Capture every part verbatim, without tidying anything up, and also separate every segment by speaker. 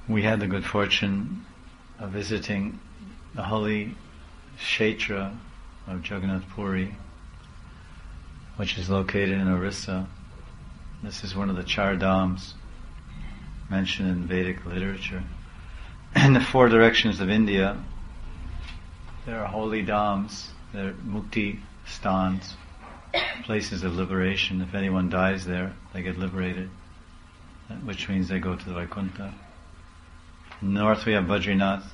Speaker 1: We had the good fortune of visiting the holy Kshetra of Jagannath Puri, which is located in Orissa. This is one of the Char Dhams mentioned in Vedic literature. In the four directions of India, there are holy dhams, there are mukti stans, places of liberation. If anyone dies there, they get liberated, which means they go to the Vaikuntha. In the north we have Badrinath,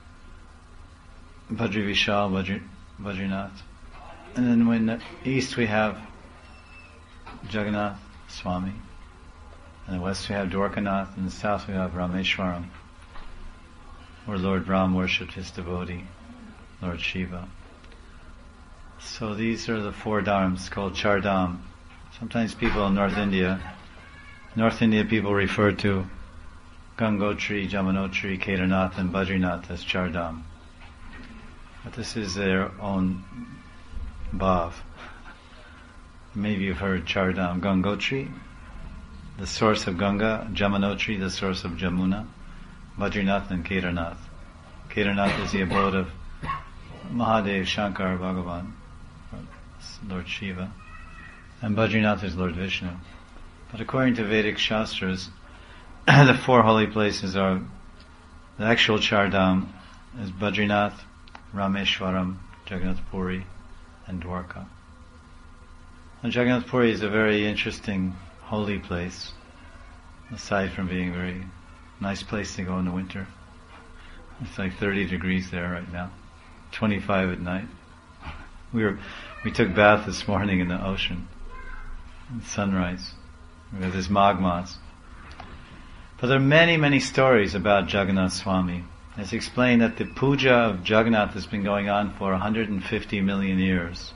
Speaker 1: Badri Vishal, Badri, Badrinath. And then in the east we have Jagannath Swami. In the west we have Dwarkanath. In the south we have Rameshwaram, where Lord Ram worshipped his devotee, Lord Shiva. So these are the four dhams called Char Dham. Sometimes people in North India, North India people refer to Gangotri, Jamunotri, Kedarnath and Badrinath as Char Dham. But this is their own bhav. Maybe you've heard Char Dham. Gangotri, the source of Ganga; Jamunotri, the source of Jamuna; Badrinath and Kedarnath. Kedarnath is the abode of Mahadev, Shankar, Bhagavan, Lord Shiva, and Badrinath is Lord Vishnu. But according to Vedic Shastras, the four holy places are, the actual Char Dham is Badrinath, Rameshwaram, Jagannath Puri, and Dwarka. And Jagannath Puri is a very interesting, holy place, aside from being a very nice place to go in the winter. It's like thirty degrees there right now, twenty-five at night. We were, we took bath this morning in the ocean, at sunrise. We have this magmas. But there are many, many stories about Jagannath Swami. It's explained that the puja of Jagannath has been going on for one hundred fifty million years.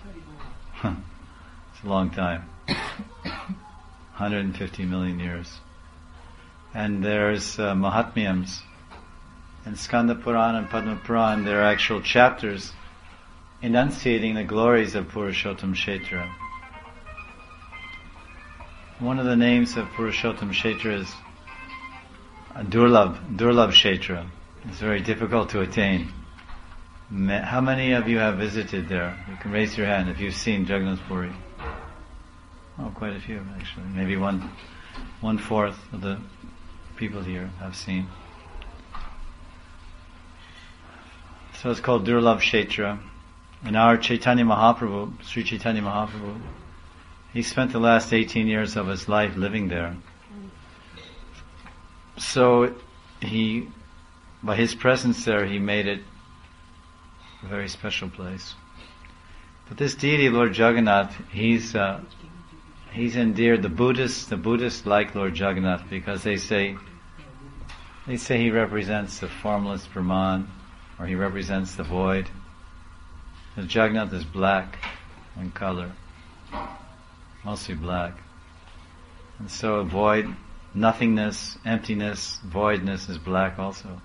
Speaker 1: It's a long time. one hundred fifty million years. And there's uh, Mahatmyams. In Skanda Purana and Padma Purana, there are actual chapters enunciating the glories of Purushottam Kshetra. One of the names of Purushottam Kshetra is Durlabh, Durlabh Kshetra. It's very difficult to attain. How many of you have visited there? You can raise your hand if you've seen Jagannath Puri. Oh, quite a few actually. Maybe one, one fourth of the people here have seen. So it's called Durlabh Kshetra. And our Chaitanya Mahaprabhu, Sri Chaitanya Mahaprabhu, he spent the last eighteen years of his life living there. So he, by his presence there, he made it a very special place. But this deity, Lord Jagannath, he's uh, he's endeared. The Buddhists, the Buddhists like Lord Jagannath because they say they say he represents the formless Brahman, or he represents the void. The Jagannath is black in color, mostly black, and so void, nothingness, emptiness, voidness is black also.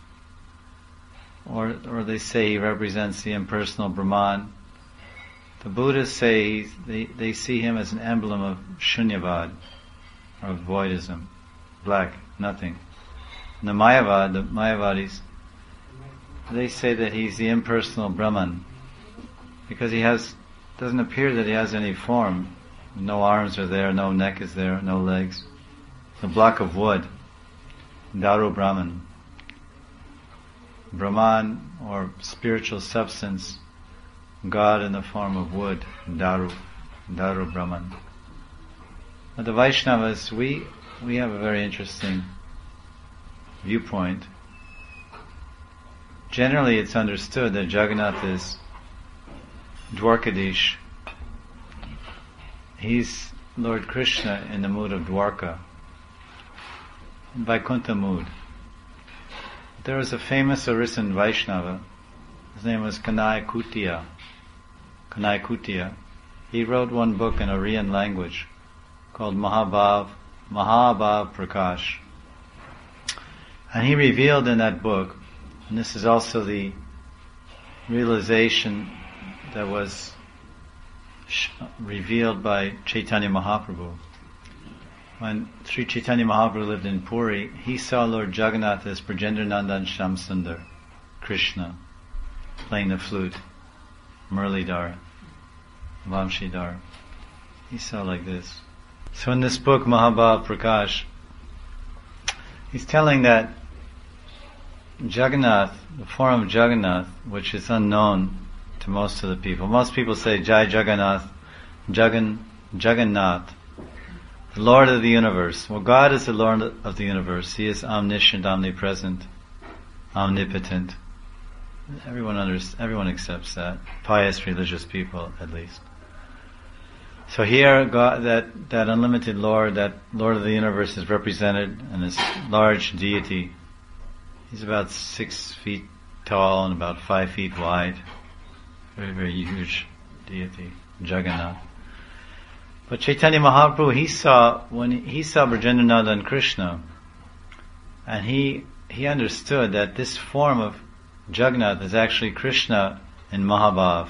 Speaker 1: Or, or they say he represents the impersonal Brahman. The Buddhists say they they see him as an emblem of Shunyavad, or of voidism, black, nothing. And the Mayavad, the Mayavadis, they say that he's the impersonal Brahman, because he has, doesn't appear that he has any form. No arms are there, no neck is there, no legs. It's a block of wood. Daru Brahman. Brahman, or spiritual substance, God in the form of wood, Daru, Daru Brahman. But the Vaishnavas, we, we have a very interesting viewpoint. Generally it's understood that Jagannath is Dwarkadish. He's Lord Krishna in the mood of Dwarka, in Vaikuntha mood. There was a famous Orissan Vaishnava. His name was Kanai Kutiya. Kanai Kutiya. He wrote one book in Oriyan language called Mahabhav, Mahabhav Prakash. And he revealed in that book, and this is also the realization that was sh- revealed by Chaitanya Mahaprabhu. when Sri Chaitanya Mahaprabhu lived in Puri, he saw Lord Jagannath as Brajendra Nandan Shamsundar, Krishna, playing the flute, Murlidhar, Vamshidhar. He saw like this. So in this book, Mahabhav Prakash, he's telling that Jagannath, the form of Jagannath, which is unknown to most of the people. Most people say Jai Jagannath, Jagan, Jagannath, the Lord of the universe. Well, God is the Lord of the universe. He is omniscient, omnipresent, omnipotent. Everyone understands, everyone accepts that. Pious religious people, at least. So here, God, that, that unlimited Lord, that Lord of the universe is represented in this large deity. He's about six feet tall and about five feet wide. Very, very huge deity, Jagannath. But Chaitanya Mahaprabhu, he saw, when he, he saw Brajendra Nandan Krishna, and he, he understood that this form of Jagannath is actually Krishna in Mahabhav.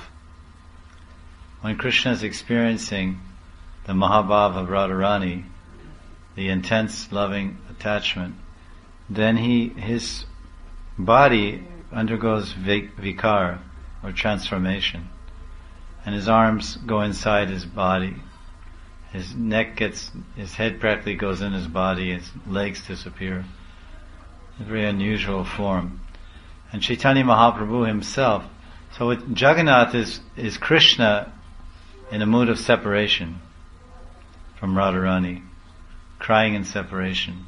Speaker 1: When Krishna is experiencing the Mahabhav of Radharani, the intense loving attachment, then he, his body undergoes vikar, or transformation, and his arms go inside his body. His neck gets, his head practically goes in his body, his legs disappear. A very unusual form. And Chaitanya Mahaprabhu himself, so it, Jagannath is, is Krishna in a mood of separation from Radharani, crying in separation.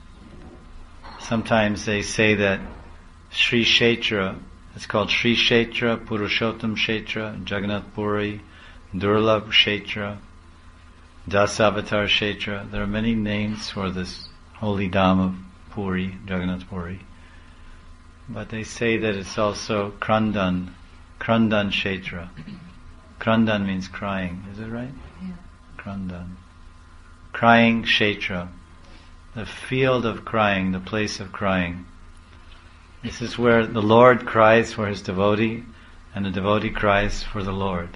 Speaker 1: Sometimes they say that Sri Kshetra, it's called Sri Kshetra, Purushottam Kshetra, Jagannath Puri, Durlabh Kshetra, Dasavatar Kshetra. There are many names for this holy Dham of Puri, Jagannath Puri. But they say that it's also Krandan, Krandan Kshetra. Krandan means crying, is it right?
Speaker 2: Yeah.
Speaker 1: Krandan. Crying Kshetra. The field of crying, the place of crying. This is where the Lord cries for his devotee, and the devotee cries for the Lord.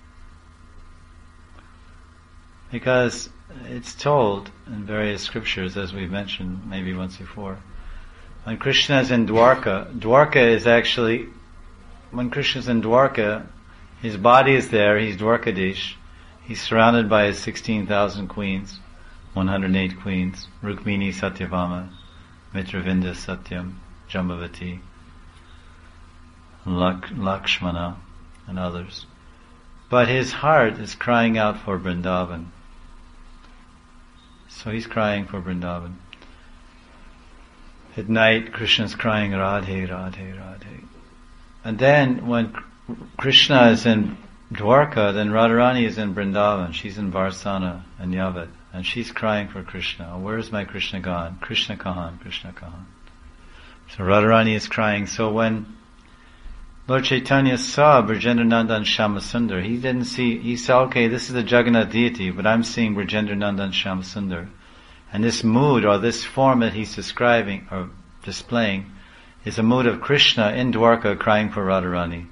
Speaker 1: Because it's told in various scriptures, as we've mentioned maybe once before, when Krishna is in Dwarka, Dwarka is actually, when Krishna is in Dwarka, his body is there, he's Dwarkadish, he's surrounded by his sixteen thousand queens, one hundred eight queens, Rukmini, Satyabhama, Mitravinda, Satyam, Jambavati, Lak- Lakshmana, and others. But his heart is crying out for Vrindavan. So he's crying for Vrindavan. At night, Krishna's crying, Radhe, Radhe, Radhe. And then, when Krishna is in Dwarka, then Radharani is in Vrindavan. She's in Varsana and Yavat. And she's crying for Krishna. Where is my Krishna gone? Krishna Kahan, Krishna Kahan. So Radharani is crying. So when Lord Chaitanya saw Brajendra Nandan Shyamasundar, he didn't see, he saw, okay, this is the Jagannath deity, but I'm seeing Brajendra Nandan Shyamasundar. And this mood, or this form that he's describing, or displaying, is a mood of Krishna in Dwarka crying for Radharani.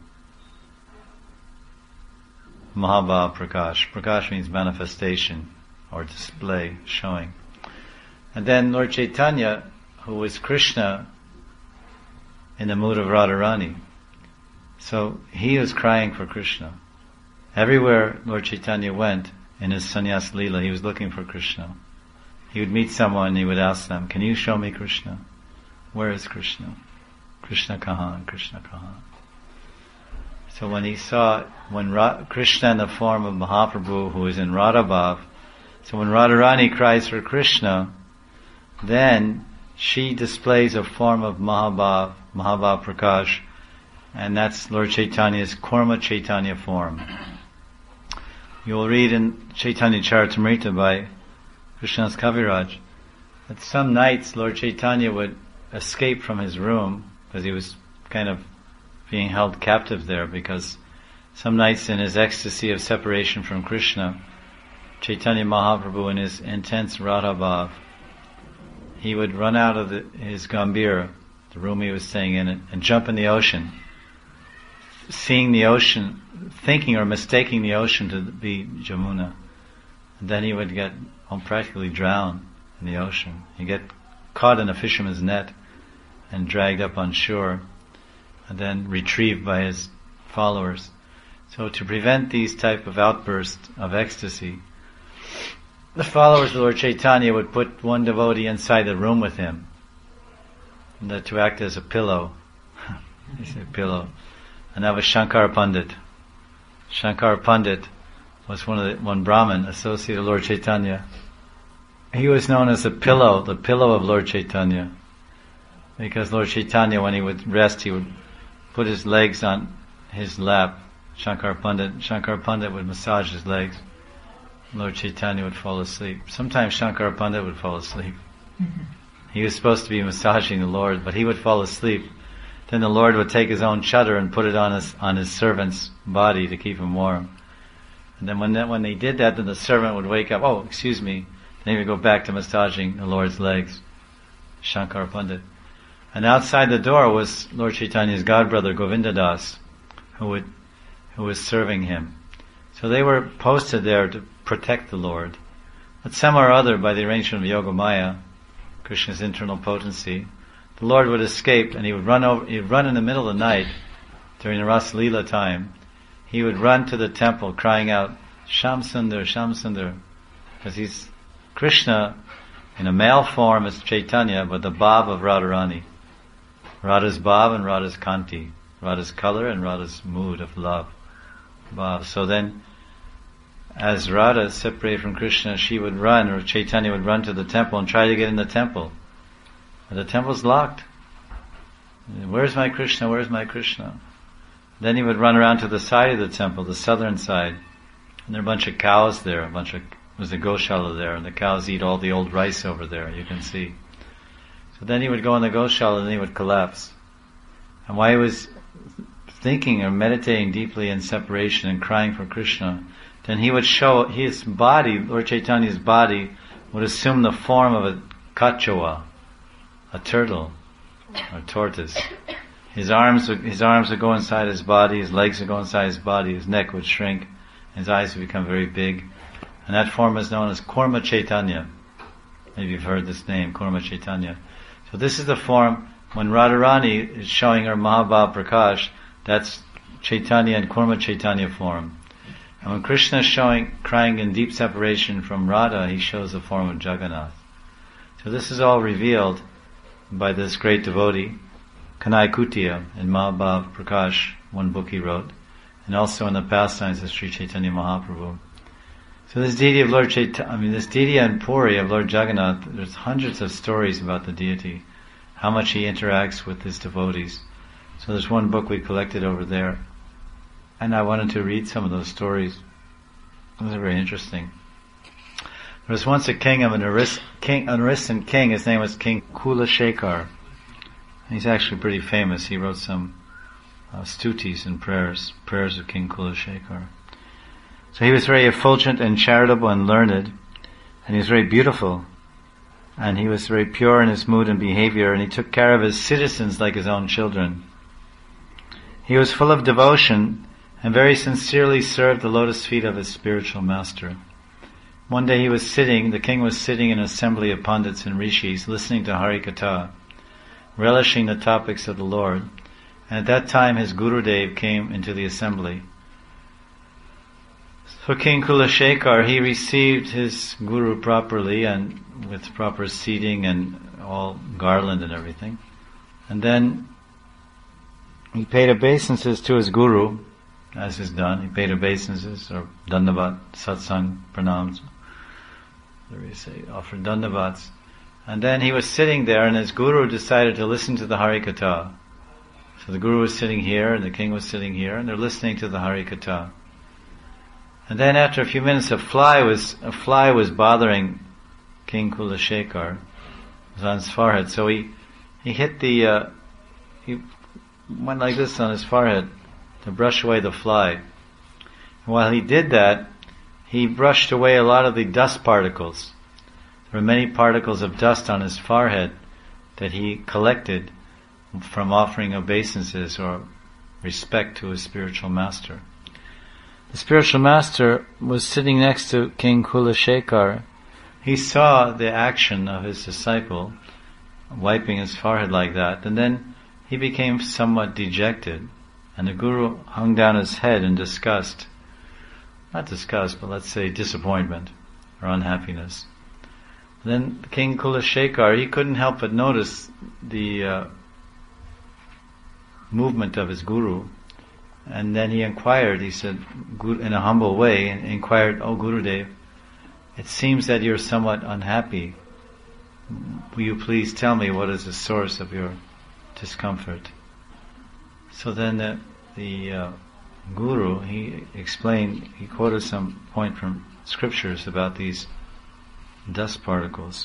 Speaker 1: Mahabhav Prakash. Prakash means manifestation, or display, showing. And then Lord Chaitanya, who is Krishna, in the mood of Radharani. So he was crying for Krishna. Everywhere Lord Chaitanya went in his sannyas lila, he was looking for Krishna. He would meet someone and he would ask them, can you show me Krishna? Where is Krishna? Krishna Kahan, Krishna Kahan. So when he saw, when Ra- Krishna in the form of Mahaprabhu, who is in Radhabhav, so when Radharani cries for Krishna, then she displays a form of Mahabhav, Mahabhav Prakash, and that's Lord Chaitanya's Kurma Chaitanya form. You will read in Chaitanya Charitamrita by Krishnadas Kaviraj that some nights Lord Chaitanya would escape from his room because he was kind of being held captive there, because some nights in his ecstasy of separation from Krishna, Chaitanya Mahaprabhu in his intense Radhabhav, he would run out of the, his Gambhir, the room he was staying in, and, and jump in the ocean, seeing the ocean, thinking or mistaking the ocean to be Jamuna. and then he would get um, practically drowned in the ocean. He'd get caught in a fisherman's net and dragged up on shore, and then retrieved by his followers. So to prevent these type of outbursts of ecstasy, the followers of Lord Chaitanya would put one devotee inside the room with him, and that to act as a pillow. He said pillow. And that was Shankar Pandit. Shankar Pandit was one of the, one Brahmin associated with Lord Chaitanya. He was known as the pillow, the pillow of Lord Chaitanya. Because Lord Chaitanya, when he would rest, he would put his legs on his lap. Shankar Pandit, Shankar Pandit would massage his legs. Lord Chaitanya would fall asleep. Sometimes Shankar Pandit would fall asleep. Mm-hmm. He was supposed to be massaging the Lord, but he would fall asleep. Then the Lord would take his own chadar and put it on his on his servant's body to keep him warm. And then when that, when they did that, then the servant would wake up. Oh, excuse me. Then he would go back to massaging the Lord's legs. Shankar Pandit. And outside the door was Lord Chaitanya's godbrother Govinda Das, who would who was serving him. So they were posted there to protect the Lord. But somehow or other, by the arrangement of Yogamaya, Krishna's internal potency, the Lord would escape, and he would run over. He would run in the middle of the night during the Ras Leela time. He would run to the temple, crying out, "Sham Sundar, Sham Sundar," because he's Krishna in a male form as Chaitanya, but the Bhav of Radharani. Radha's Bhav and Radha's Kanti, Radha's color and Radha's mood of love. Bhav. So then, as Radha separated from Krishna, she would run, or Chaitanya would run to the temple and try to get in the temple. But the temple's locked. Where's my Krishna? Where's my Krishna? Then he would run around to the side of the temple, the southern side. And there are a bunch of cows there, a bunch of, there's a Goshala there, and the cows eat all the old rice over there, you can see. So then he would go in the Goshala and then he would collapse. And while he was thinking or meditating deeply in separation and crying for Krishna, then he would show, his body, Lord Chaitanya's body, would assume the form of a kachawa, a turtle, or tortoise. His arms would, his arms would go inside his body, his legs would go inside his body, his neck would shrink, his eyes would become very big. And that form is known as Kurma Chaitanya. Maybe you've heard this name, Kurma Chaitanya. So this is the form, when Radharani is showing her Mahabhav Prakash, that's Chaitanya and Kurma Chaitanya form. And when Krishna is showing, crying in deep separation from Radha, he shows the form of Jagannath. So this is all revealed by this great devotee, Kanai Kutiya, in Mahabhav Prakash, one book he wrote, and also in the pastimes of Sri Chaitanya Mahaprabhu. So this deity of Lord Chaitanya, I mean this deity and Puri of Lord Jagannath, there's hundreds of stories about the deity, how much he interacts with his devotees. So there's one book we collected over there, and I wanted to read some of those stories. Those are very interesting. There was once a king of an Oris, king, an Orisian king. His name was King Kulashekar. He's actually pretty famous. He wrote some uh, stutis and prayers, prayers of King Kulashekar. So he was very effulgent and charitable and learned, and he was very beautiful, and he was very pure in his mood and behavior, and he took care of his citizens like his own children. He was full of devotion and very sincerely served the lotus feet of his spiritual master. One day he was sitting, the king was sitting in an assembly of pandits and rishis, listening to Harikatha, relishing the topics of the Lord. And at that time his Gurudev came into the assembly. So King Kulashekar, he received his Guru properly and with proper seating and all garland and everything. And then he paid obeisances to his Guru, as is done. He paid obeisances, or dandavat, satsang, pranams. There we say, offered dandavats. And then he was sitting there, and his Guru decided to listen to the Harikatha. So the Guru was sitting here, and the king was sitting here, and they're listening to the Harikatha. And then after a few minutes, a fly was a fly was bothering King Kulashekar. It was on his forehead, so he he hit the uh, he went like this on his forehead to brush away the fly. And while he did that, he brushed away a lot of the dust particles. There were many particles of dust on his forehead that he collected from offering obeisances or respect to his spiritual master. the spiritual master was sitting next to King Kulashekar. He saw the action of his disciple wiping his forehead like that, and then he became somewhat dejected, and the Guru hung down his head in disgust. Not disgust, but let's say disappointment or unhappiness. Then King Kulashekar, he couldn't help but notice the uh, movement of his Guru, and then he inquired, he said, in a humble way, inquired, "Oh Gurudev, it seems that you're somewhat unhappy. Will you please tell me what is the source of your discomfort?" So then the, the uh, Guru, he explained, he quoted some point from scriptures about these dust particles.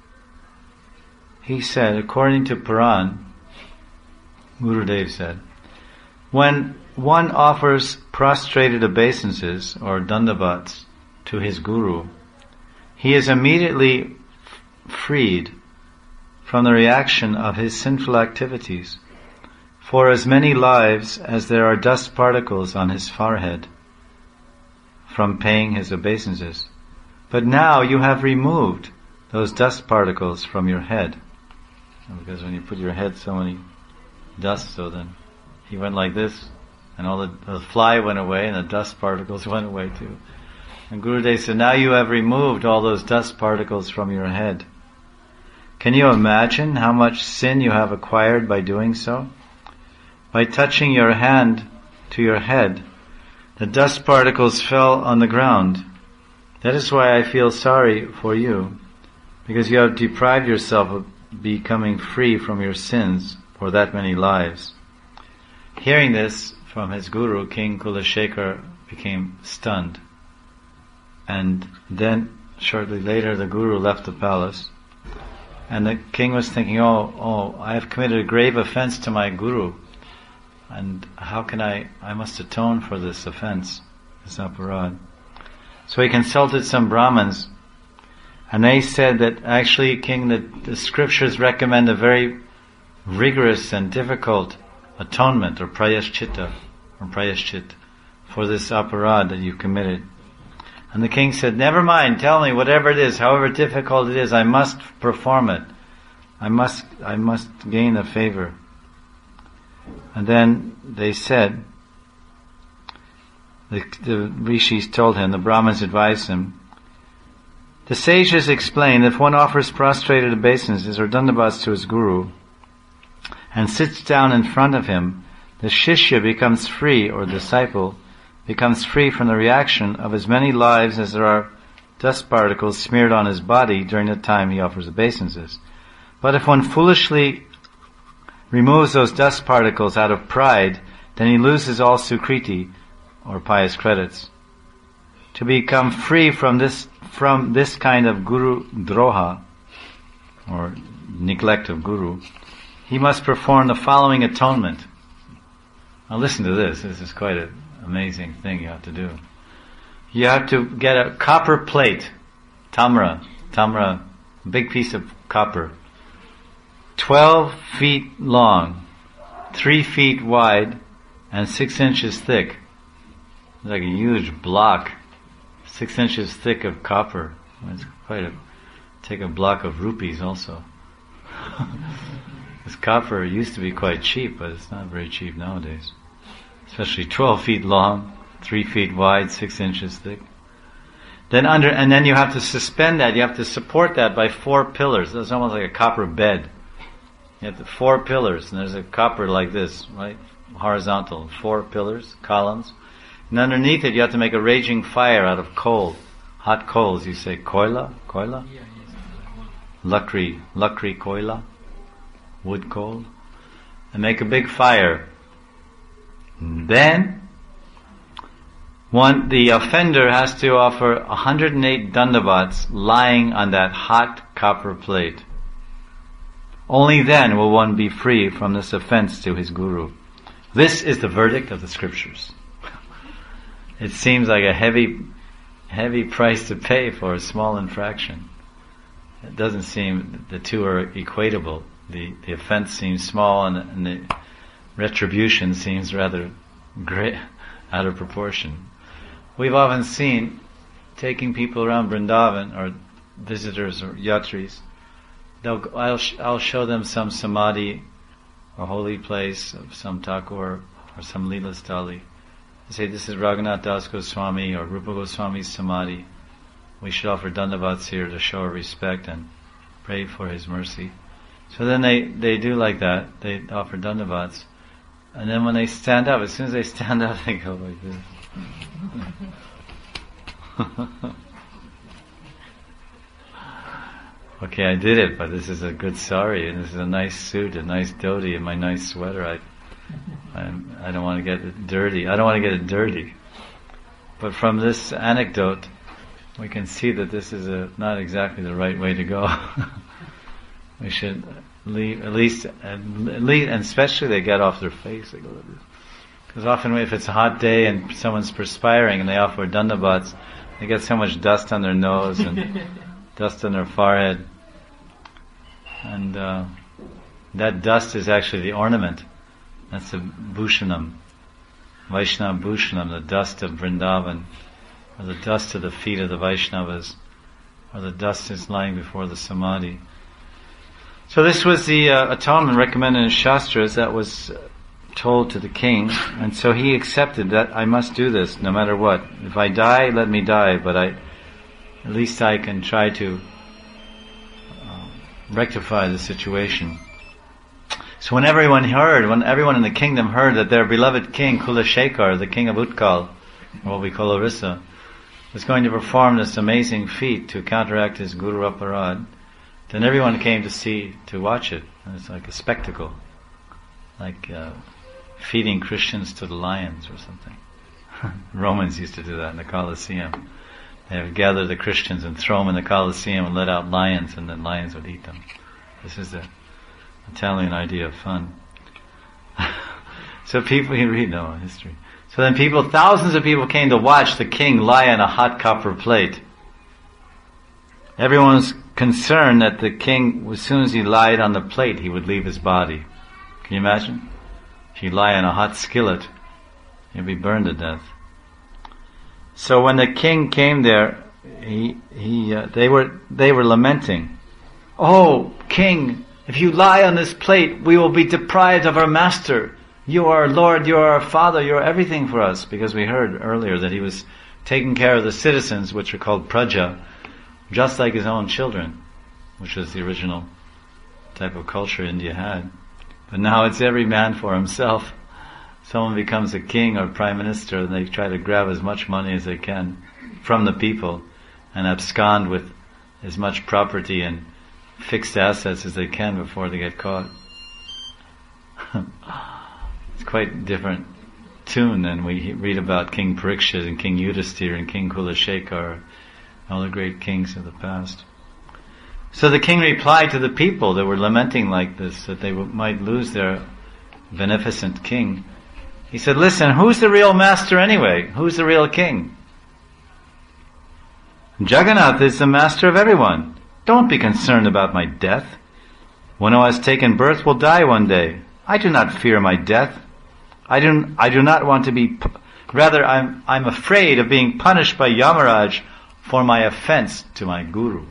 Speaker 1: He said, according to Puran, Gurudev said, when one offers prostrated obeisances or dandavats to his Guru, he is immediately f- freed from the reaction of his sinful activities for as many lives as there are dust particles on his forehead from paying his obeisances. But now you have removed those dust particles from your head. Because when you put your head so many dust, so then he went like this, and all the, the fly went away and the dust particles went away too. And Gurudev said, now you have removed all those dust particles from your head. Can you imagine how much sin you have acquired by doing so? By touching your hand to your head, the dust particles fell on the ground. That is why I feel sorry for you, because you have deprived yourself of becoming free from your sins for that many lives. Hearing this from his guru, King Kulashekar became stunned. And then, shortly later, the guru left the palace. And the king was thinking, oh, oh, I have committed a grave offense to my guru. And how can I, I must atone for this offense, this aparad. So he consulted some Brahmins, and they said that actually, king, the, the scriptures recommend a very rigorous and difficult atonement, or prayashchitta, or prayashchit, for this aparad that you committed. And the king said, never mind, tell me, whatever it is, however difficult it is, I must perform it. I must, I must gain the favor. And then they said, the, the rishis told him, the Brahmins advised him, the sages explain that if one offers prostrated obeisances or dandavats to his guru, and sits down in front of him, the shishya becomes free, or disciple, becomes free from the reaction of as many lives as there are dust particles smeared on his body during the time he offers obeisances. But if one foolishly removes those dust particles out of pride, then he loses all sukriti, or pious credits. To become free from this from this kind of guru droha, or neglect of guru, he must perform the following atonement. Now listen to this, this is quite an amazing thing you have to do. You have to get a copper plate, tamra, tamra, big piece of copper, twelve feet long, three feet wide, and six inches thick. It's like a huge block, six inches thick of copper. It's quite a, take a block of rupees also. This copper used to be quite cheap, but it's not very cheap nowadays. Especially twelve feet long, three feet wide, six inches thick. Then under, and then you have to suspend that, you have to support that by four pillars. That's almost like a copper bed. You have the four pillars, and there's a copper like this, right? Horizontal, four pillars, columns. And underneath it you have to make a raging fire out of coal. Hot coals, you say koila? Koila? Lakri, lakri koila. Wood coal. And make a big fire. And then, one, the offender has to offer one hundred eight dandavats lying on that hot copper plate. Only then will one be free from this offense to his guru. This is the verdict of the scriptures. It seems like a heavy, heavy price to pay for a small infraction. It doesn't seem the two are equatable. The, the offense seems small and, and the retribution seems rather great, out of proportion. we've often seen taking people around Vrindavan, or visitors or yatris. They'll, I'll, I'll show them some samadhi or holy place of some Thakur or some Leela Stali. They say, this is Raghunath Das Goswami or Rupa Goswami's samadhi. We should offer dandavats here to show our respect and pray for his mercy. So then they, they do like that. They offer dandavats. And then when they stand up, as soon as they stand up, they go like this. Okay, I did it, but this is a good sari, and this is a nice suit, a nice dhoti, and my nice sweater. I, I, I don't want to get it dirty. I don't want to get it dirty. But from this anecdote, we can see that this is a, not exactly the right way to go. We should leave, at least, at least, and especially they get off their face. They go like this. Because often if it's a hot day and someone's perspiring and they offer dandavats, they get so much dust on their nose and dust on their forehead. And uh, that dust is actually the ornament. That's the bhushanam. Vaishnava bhushanam, the dust of Vrindavan, or the dust of the feet of the Vaishnavas, or the dust is lying before the samadhi. So this was the uh, atonement recommended in Shastras that was uh, told to the king, and so he accepted that I must do this no matter what. If I die, let me die, but I, at least I can try to uh, rectify the situation. So when everyone heard, when everyone in the kingdom heard that their beloved king, Kulashekar, the king of Utkal, or what we call Orissa, was going to perform this amazing feat to counteract his Guru Aparad, then everyone came to see, to watch it. And it's like a spectacle. Like uh, feeding Christians to the lions or something. Romans used to do that in the Colosseum. They would gather the Christians and throw them in the Colosseum and let out lions, and then lions would eat them. This is the Italian idea of fun. So people, you read no history. So then people, thousands of people came to watch the king lie on a hot copper plate. Everyone was concerned that the king, as soon as he lied on the plate, he would leave his body. Can you imagine? If you lie on a hot skillet, you'll be burned to death. So when the king came there, he he uh, they were they were lamenting. Oh, king, if you lie on this plate, we will be deprived of our master. You are our Lord, you are our Father, you are everything for us. Because we heard earlier that he was taking care of the citizens, which are called praja, just like his own children, which was the original type of culture India had. But now it's every man for himself. Someone becomes a king or prime minister and they try to grab as much money as they can from the people and abscond with as much property and fixed assets as they can before they get caught. It's quite a different tune than we read about King Parikshit and King Yudhisthira and King Kulashekar, all the great kings of the past. So the king replied to the people that were lamenting like this, that they w- might lose their beneficent king. He said, listen, who's the real master anyway? Who's the real king? Jagannath is the master of everyone. Don't be concerned about my death. One who has taken birth will die one day. I do not fear my death. I do, I do not want to be, pu- rather I'm, I'm afraid of being punished by Yamaraj for my offense to my Guru.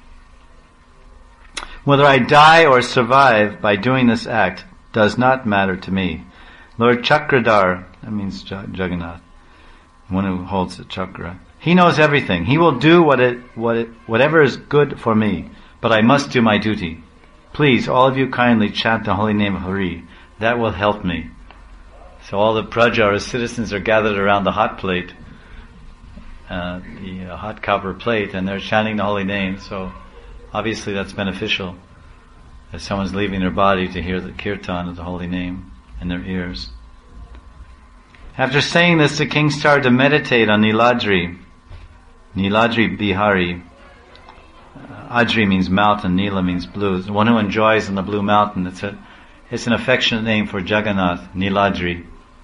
Speaker 1: Whether I die or survive by doing this act does not matter to me. Lord Chakradhar, that means Jagannath, one who holds the chakra, he knows everything. He will do what it, what it, whatever is good for me, but I must do my duty. Please, all of you kindly chant the holy name of Hari. That will help me. So all the praja or citizens are gathered around the hot plate, uh, the uh, hot copper plate, and they're chanting the holy name. So obviously that's beneficial. If someone's leaving their body to hear the kirtan of the holy name in their ears. After saying this, the king started to meditate on Niladri. Niladri Bihari. Uh, Adri means mountain, Nila means blue. The one who enjoys on the blue mountain. It's a, it's an affectionate name for Jagannath, Niladri.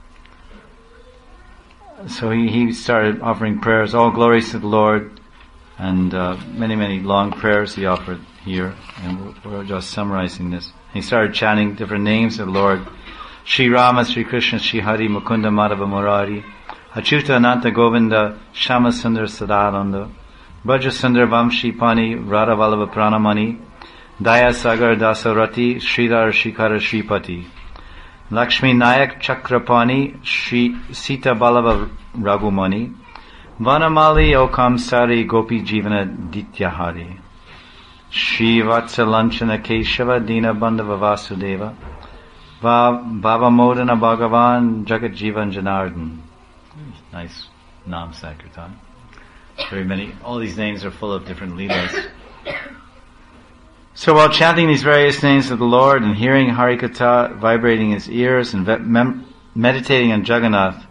Speaker 1: So he, he started offering prayers, all glories to the Lord, and uh, many, many long prayers he offered here, and we're, we're just summarizing this. He started chanting different names of the Lord. Sri Rama, Sri Krishna, Sri Hari, Mukunda, Madhava, Murari, Achyuta Ananta Govinda Shama Sundar Sadananda Braja Sundar Vamshi Pani Radha Vallabha Pranamani Daya Sagar Dasarati Sridhar Shikara Shripati Lakshmi Nayak Chakrapani Shri Sita Vallabha Raghumani Vanamali Okam Sari Gopi Jivana Dityahari Shri Vatsalanchana Keshava Dina Bandhava Vasudeva Baba Modana Bhagavan Jagat Jivan Janardhan. Nice Nam Sankirtan. Very many, all these names are full of different leelas. So while chanting these various names of the Lord and hearing Harikatha vibrating in his ears and mem- meditating on Jagannath,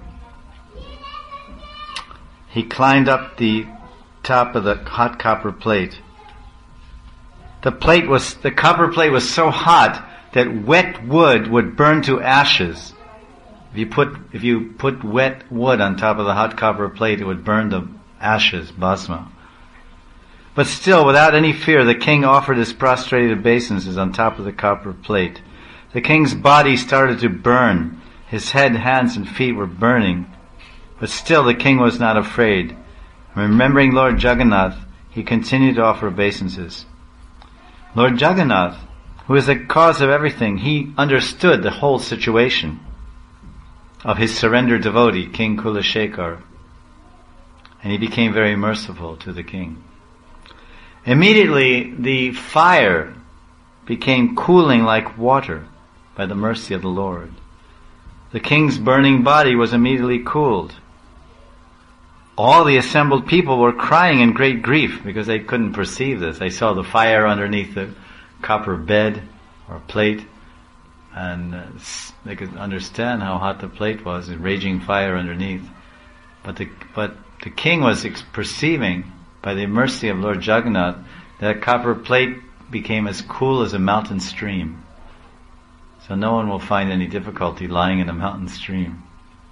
Speaker 1: he climbed up the top of the hot copper plate. The plate was, the copper plate was so hot that wet wood would burn to ashes. If you put, if you put wet wood on top of the hot copper plate, it would burn the ashes, bhasma. But still, without any fear, the king offered his prostrated obeisances on top of the copper plate. The king's body started to burn. His head, hands, and feet were burning. But still, the king was not afraid. Remembering Lord Jagannath, he continued to offer obeisances. Lord Jagannath, who is the cause of everything, he understood the whole situation of his surrendered devotee, King Kulashekar. And he became very merciful to the king. Immediately, the fire became cooling like water by the mercy of the Lord. The king's burning body was immediately cooled. All the assembled people were crying in great grief because they couldn't perceive this. They saw the fire underneath the copper bed or plate, and uh, they could understand how hot the plate was, a raging fire underneath. But the but the king was ex- perceiving, by the mercy of Lord Jagannath, that copper plate became as cool as a mountain stream. So no one will find any difficulty lying in a mountain stream.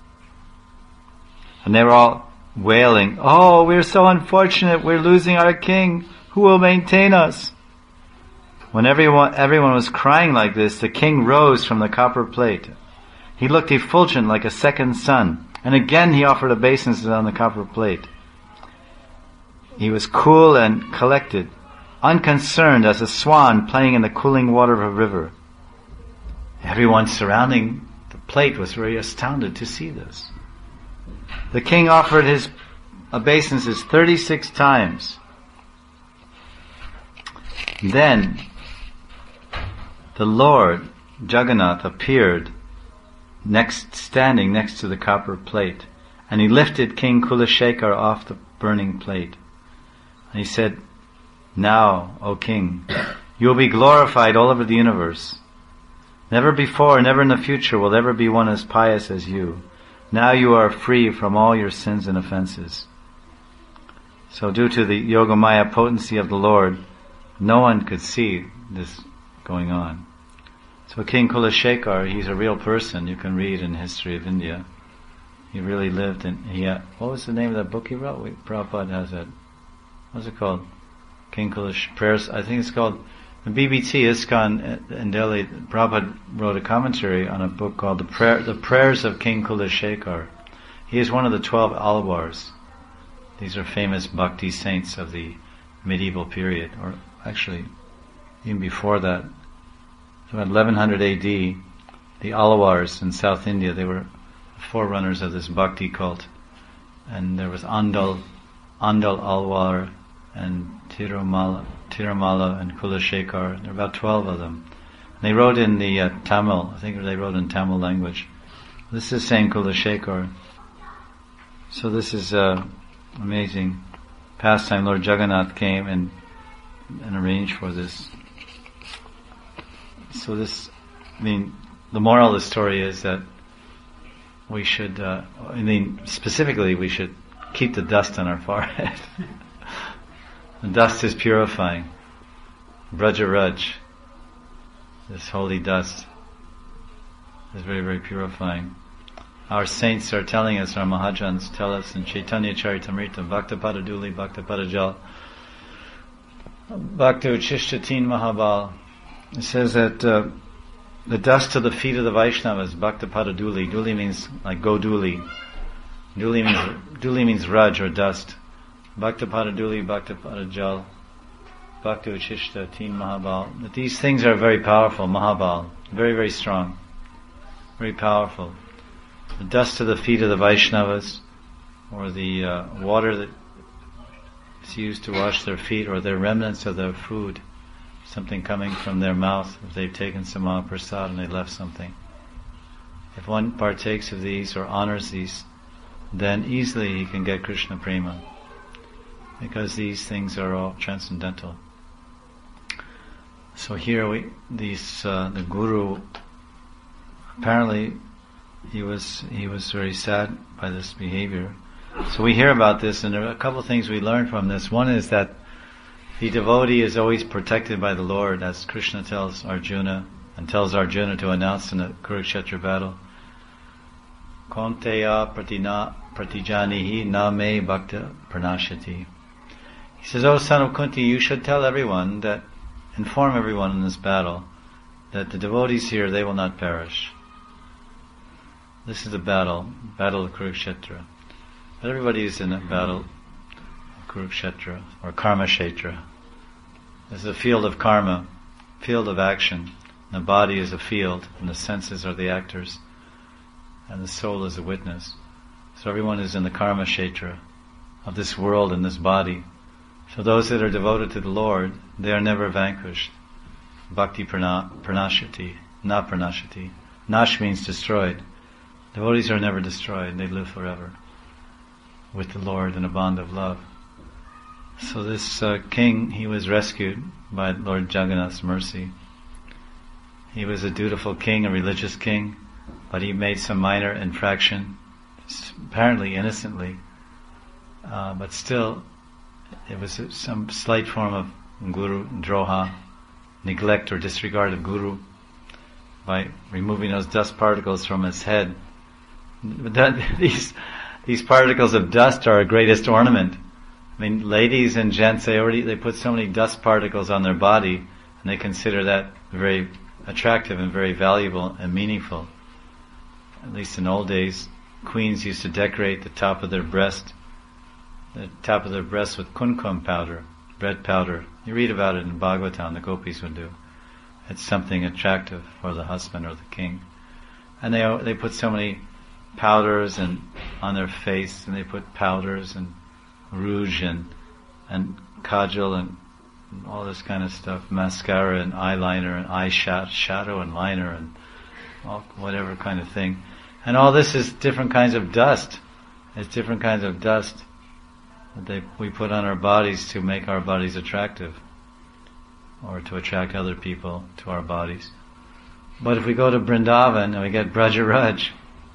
Speaker 1: And they were all wailing, "Oh, we're so unfortunate, we're losing our king. Who will maintain us?" When everyone, everyone was crying like this, the king rose from the copper plate. He looked effulgent like a second sun, and again he offered obeisances on the copper plate. He was cool and collected, unconcerned as a swan playing in the cooling water of a river. Everyone surrounding the plate was very astounded to see this. The king offered his obeisances thirty-six times. Then the Lord Jagannath appeared next, standing next to the copper plate, and he lifted King Kulashekar off the burning plate. And he said, "Now, O king, you will be glorified all over the universe. Never before, never in the future will ever be one as pious as you. Now you are free from all your sins and offenses." So due to the Yogamaya potency of the Lord, no one could see this going on. So King Kulashekar, he's a real person. You can read in History of India. He really lived in, he had, what was the name of that book he wrote? Wait, Prabhupada has that. What's it called? King Kulash, prayers, I think it's called, the B B T, ISKCON in Delhi, Prabhupada wrote a commentary on a book called The Prayer, The Prayers of King Kulashekar. He is one of the twelve Alvars. These are famous bhakti saints of the medieval period, or actually, even before that. About eleven hundred A D, the Alvars in South India, they were forerunners of this bhakti cult. And there was Andal, Andal Alvar, and Tirumala, Tirumala and Kulashekar. There were about twelve of them. And they wrote in the uh, Tamil, I think they wrote in Tamil language. This is saying Kulashekar. So this is uh, amazing pastime. Lord Jagannath came and and arranged for this. So this, I mean, the moral of the story is that we should, uh, I mean, specifically we should keep the dust on our forehead. The dust is purifying. Braja Raj, this holy dust, is very, very purifying. Our saints are telling us, our Mahajans tell us in Chaitanya Charitamrita, Bhaktapada Duli, Bhaktapada Jal, Bhakta Uchishtatin Mahabal. It says that uh, the dust to the feet of the Vaishnavas, Bhaktapada Duli. Duli means like go Duli. Duli means, Duli means raj or dust. Bhaktapada Duli, Bhaktapada Jal, Bhakta Uchishta, Teen Mahabal. But these things are very powerful, Mahabal. Very, very strong. Very powerful. The dust of the feet of the Vaishnavas, or the uh, water that is used to wash their feet, or their remnants of their food, something coming from their mouth, if they've taken some Mahaprasad and they left something. If one partakes of these or honors these, then easily he can get Krishna Prema, because these things are all transcendental. So here we, these, uh, the Guru, apparently he was, he was very sad by this behavior. So we hear about this, and there are a couple of things we learn from this. One is that the devotee is always protected by the Lord, as Krishna tells Arjuna, and tells Arjuna to announce in the Kurukshetra battle. Kaunteya pratina pratijanihi na me bhakta pranashati. He says, "O son of Kunti, you should tell everyone that, inform everyone in this battle, that the devotees here, they will not perish." This is the battle, battle of Kurukshetra. But everybody is in a battle of Kurukshetra, or Karma Kshetra. This is a field of karma, field of action. The body is a field, and the senses are the actors, and the soul is a witness. So everyone is in the Karma Kshetra of this world and this body. So those that are devoted to the Lord, they are never vanquished. Bhakti prana, pranashati, na pranashati. Nash means destroyed. Devotees are never destroyed, they live forever with the Lord in a bond of love. So this uh, king, he was rescued by Lord Jagannath's mercy. He was a dutiful king, a religious king, but he made some minor infraction, apparently innocently, uh, but still it was some slight form of guru droha, neglect or disregard of guru, by removing those dust particles from his head. But that, these these particles of dust are our greatest ornament. I mean, ladies and gents, they already they put so many dust particles on their body, and they consider that very attractive and very valuable and meaningful. At least in old days, queens used to decorate the top of their breast, the top of their breast with kumkum powder, red powder. You read about it in Bhagavatam, the gopis would do. It's something attractive for the husband or the king. And they they put so many powders and on their face, and they put powders and rouge and and kajal and all this kind of stuff, mascara and eyeliner and eye shadow and liner and all, whatever kind of thing. And all this is different kinds of dust. It's different kinds of dust that they, we put on our bodies to make our bodies attractive, or to attract other people to our bodies. But if we go to Vrindavan and we get Brajaraj,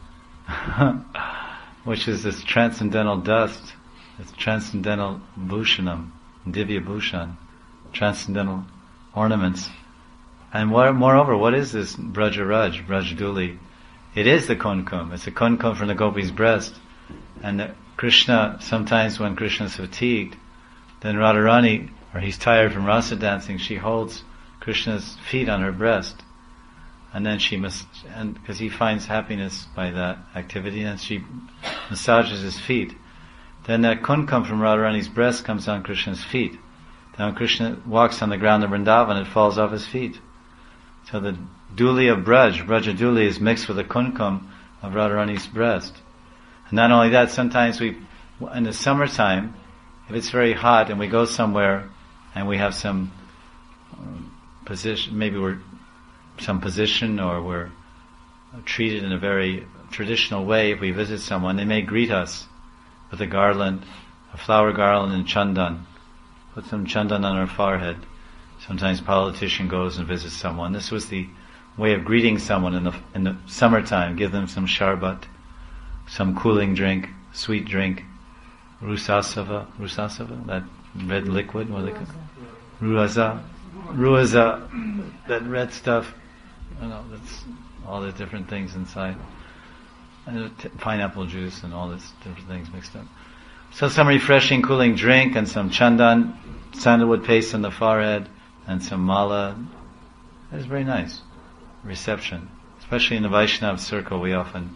Speaker 1: which is this transcendental dust, it's transcendental bhushanam, divya bhushan, transcendental ornaments. And what, moreover, what is this Brajaraj, Brajaduli? It is the kumkum. It's a kumkum from the gopi's breast. And the Krishna, sometimes when Krishna is fatigued, then Radharani, or he's tired from rasa dancing, she holds Krishna's feet on her breast. And then she must, and because he finds happiness by that activity, and she massages his feet. Then that kumkum from Radharani's breast comes on Krishna's feet. Then when Krishna walks on the ground of Vrindavan, it falls off his feet. So the Duli of Braj, Brajaduli, is mixed with the kumkum of Radharani's breast. And not only that, sometimes we, in the summertime, if it's very hot and we go somewhere and we have some um, position, maybe we're some position or we're treated in a very traditional way, if we visit someone, they may greet us with a garland, a flower garland and chandan. Put some chandan on our forehead. Sometimes a politician goes and visits someone. This was the way of greeting someone in the in the summertime. Give them some sharbat, some cooling drink, sweet drink, rusasava, rusasava, that red liquid, what do they call it? Ruaza, ruaza, that red stuff. I know, that's all the different things inside. And t- pineapple juice and all this different things mixed up. So some refreshing cooling drink and some chandan, sandalwood paste on the forehead, and some mala. It's very nice reception. Especially in the Vaishnava circle, we often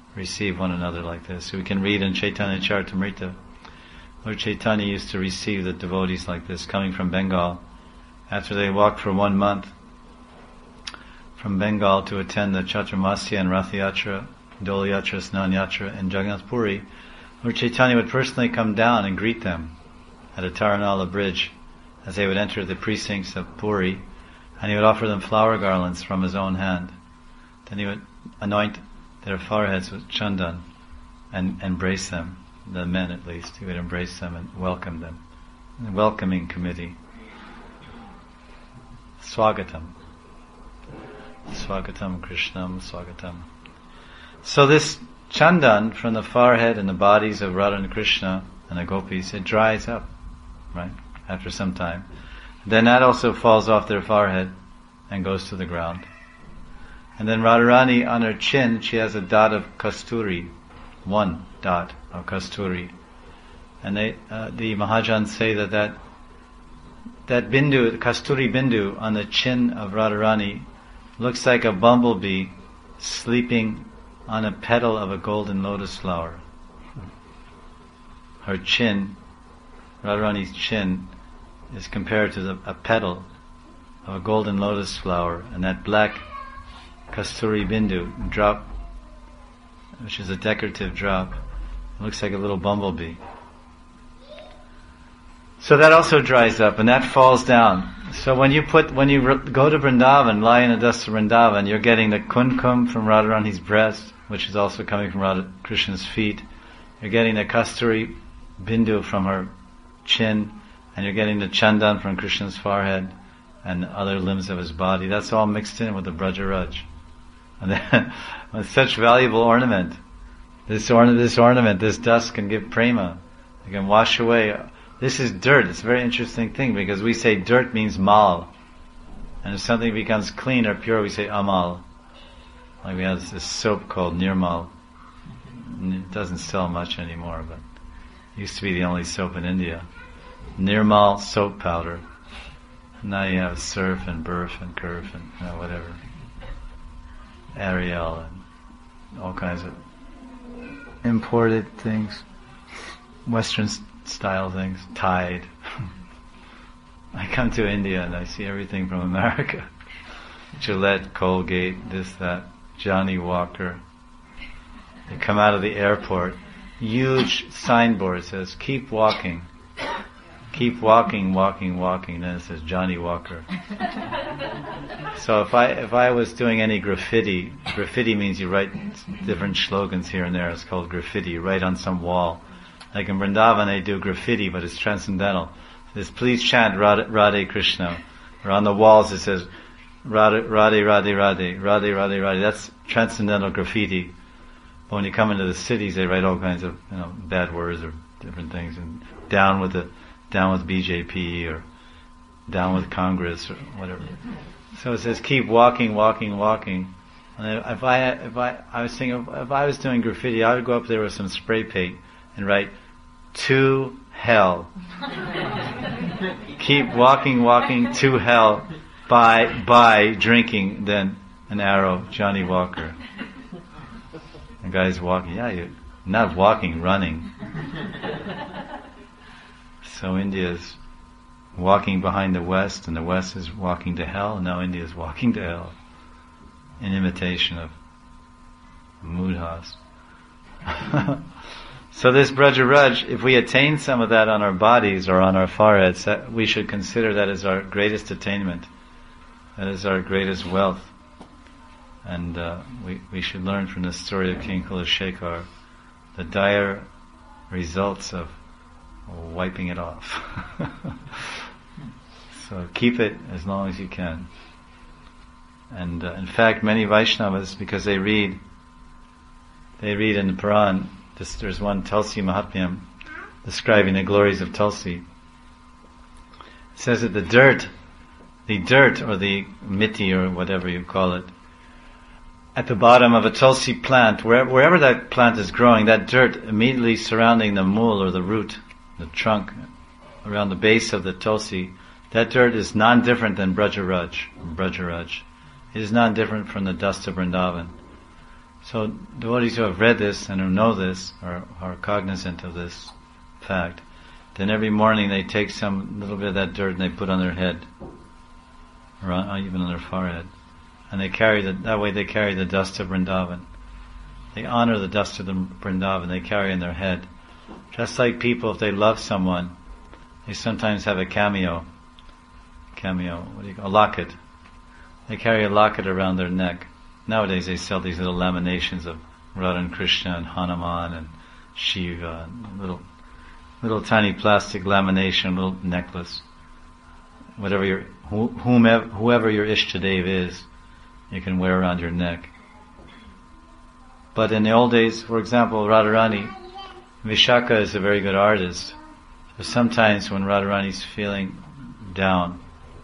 Speaker 1: receive one another like this. So we can read in Chaitanya Charitamrita, Lord Chaitanya used to receive the devotees like this, coming from Bengal. After they walked for one month from Bengal to attend the Chaturmasya and Rath Yatra, Dol Yatra, Snan Yatra in Jagannath Puri, Lord Chaitanya would personally come down and greet them at a Taranala bridge as they would enter the precincts of Puri, and he would offer them flower garlands from his own hand. Then he would anoint their foreheads with chandan and embrace them, the men at least. He would embrace them and welcome them. A welcoming committee. Swagatam. Swagatam Krishnam, Swagatam. So this chandan from the forehead and the bodies of Radha and Krishna and the gopis, it dries up, right, after some time. Then that also falls off their forehead and goes to the ground. And then Radharani, on her chin, she has a dot of kasturi, one dot of kasturi. And they, uh, the Mahajans say that that, that bindu, the kasturi bindu on the chin of Radharani looks like a bumblebee sleeping on a petal of a golden lotus flower. Her chin, Radharani's chin, is compared to the, a petal of a golden lotus flower, and that black kasturi bindu drop, which is a decorative drop, looks like a little bumblebee. So that also dries up, and that falls down. So when you put, when you go to Vrindavan, lie in the dust of Vrindavan, you're getting the kunkum from Radharani's breast, which is also coming from Radha Krishna's feet. You're getting the kasturi bindu from her chin, and you're getting the chandan from Krishna's forehead and other limbs of his body. That's all mixed in with the Brajaraj. And then, with such valuable ornament, this ornament, this ornament, this dust can give prema. It can wash away. This is dirt. It's a very interesting thing because we say dirt means mal. And if something becomes clean or pure, we say amal. Like we have this soap called Nirmal. It doesn't sell much anymore, but it used to be the only soap in India. Nirmal soap powder. Now you have Surf and Burf and Curve and you know, whatever. Ariel and all kinds of imported things. Western style things. Tide. I come to India and I see everything from America. Gillette, Colgate, this, that. Johnny Walker. They come out of the airport. Huge signboard says, keep walking. Keep walking, walking, walking. Then it says Johnny Walker. So if I if I was doing any graffiti, graffiti means you write different slogans here and there. It's called graffiti. You write on some wall. Like in Vrindavan they do graffiti, but it's transcendental. It says, please chant Radhe, Radhe Krishna. Or on the walls it says, Radhe, Radhe, Radhe, Radhe, Radhe, Radhe, Radhe. That's transcendental graffiti. But when you come into the cities, they write all kinds of, you know, bad words or different things, and down with the, down with B J P or down with Congress or whatever. So it says, keep walking, walking, walking. And if I, if I, I was thinking, if I was doing graffiti, I would go up there with some spray paint and write, to hell. Keep walking, walking to hell. By, by drinking, then an arrow, Johnny Walker. The guy's walking, yeah, you're not walking, running. So India's walking behind the West, and the West is walking to hell, and now India's walking to hell. In imitation of Mudhas. So this Brajaraj, if we attain some of that on our bodies or on our foreheads, that we should consider that as our greatest attainment. That is our greatest wealth. And uh, we, we should learn from the story of King Kulashekar the dire results of wiping it off. So keep it as long as you can. And uh, in fact, many Vaishnavas, because they read, they read in the Puran, this, there's one Tulsi Mahatmyam describing the glories of Tulsi. It says that the dirt The dirt, or the miti, or whatever you call it, at the bottom of a tulsi plant, wherever, wherever that plant is growing, that dirt immediately surrounding the mool, or the root, the trunk, around the base of the tulsi, that dirt is non-different than Brajaraj. Brajaraj. It is non-different from the dust of Vrindavan. So devotees who have read this and who know this, or are cognizant of this fact, then every morning they take some little bit of that dirt and they put on their head, or on, even on their forehead, and they carry the, that way they carry the dust of Vrindavan. They honor the dust of the Vrindavan, they carry in their head. Just like people, if they love someone, they sometimes have a cameo, cameo, what do you call, a locket. They carry a locket around their neck. Nowadays they sell these little laminations of Radha and Krishna and Hanuman and Shiva, and little, little tiny plastic lamination, little necklace. Whatever your, whomever, whoever your Ishtadev is, you can wear around your neck. But in the old days, for example, Radharani, Vishaka is a very good artist. So sometimes when Radharani's feeling down,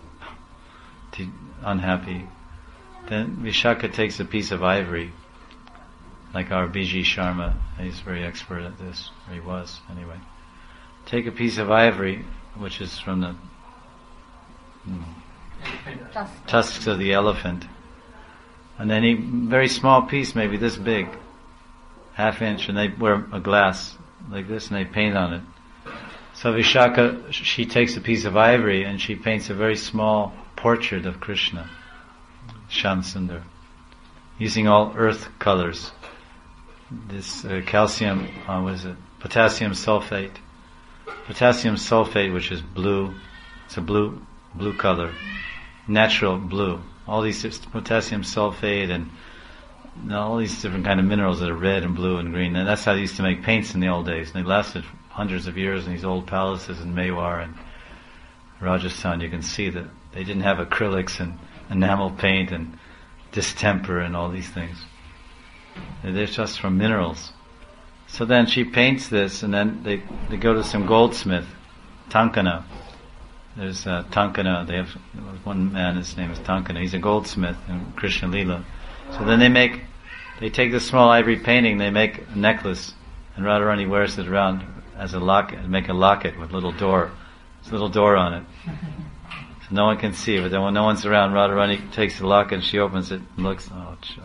Speaker 1: unhappy, then Vishaka takes a piece of ivory, like our B G Sharma, he's very expert at this, or he was anyway. Take a piece of ivory, which is from the hmm, tusks of the elephant, and then a very small piece, maybe this big, half inch, and they wear a glass like this and they paint on it. So Vishaka, she takes a piece of ivory and she paints a very small portrait of Krishna, Shamsundar, using all earth colors. This uh, calcium, uh, what is it? Potassium sulfate. Potassium sulfate, which is blue, it's a blue, blue color, natural blue. All these potassium sulfate and you know, all these different kind of minerals that are red and blue and green. And that's how they used to make paints in the old days. And they lasted hundreds of years in these old palaces in Mewar and Rajasthan. You can see that they didn't have acrylics and enamel paint and distemper and all these things. They're just from minerals. So then she paints this, and then they, they go to some goldsmith, Tankana. There's uh, Tankana, they have one man, his name is Tankana, he's a goldsmith in Krishna Lila. So then they make, they take this small ivory painting, they make a necklace, and Radharani wears it around as a locket, make a locket with a little door, there's a little door on it. So no one can see it, but then when no one's around, Radharani takes the locket and she opens it and looks, oh, cha.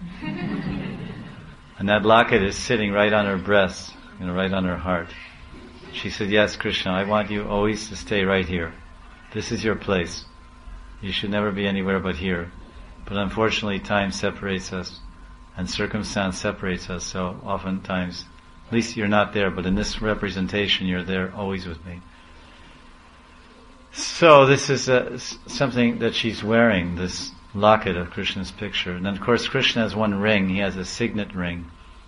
Speaker 1: And that locket is sitting right on her breast, you know, right on her heart. She said, yes, Krishna, I want you always to stay right here. This is your place. You should never be anywhere but here. But unfortunately, time separates us, and circumstance separates us, so oftentimes, at least you're not there, but in this representation, you're there always with me. So this is uh, something that she's wearing, this locket of Krishna's picture. And then of course Krishna has one ring, he has a signet ring.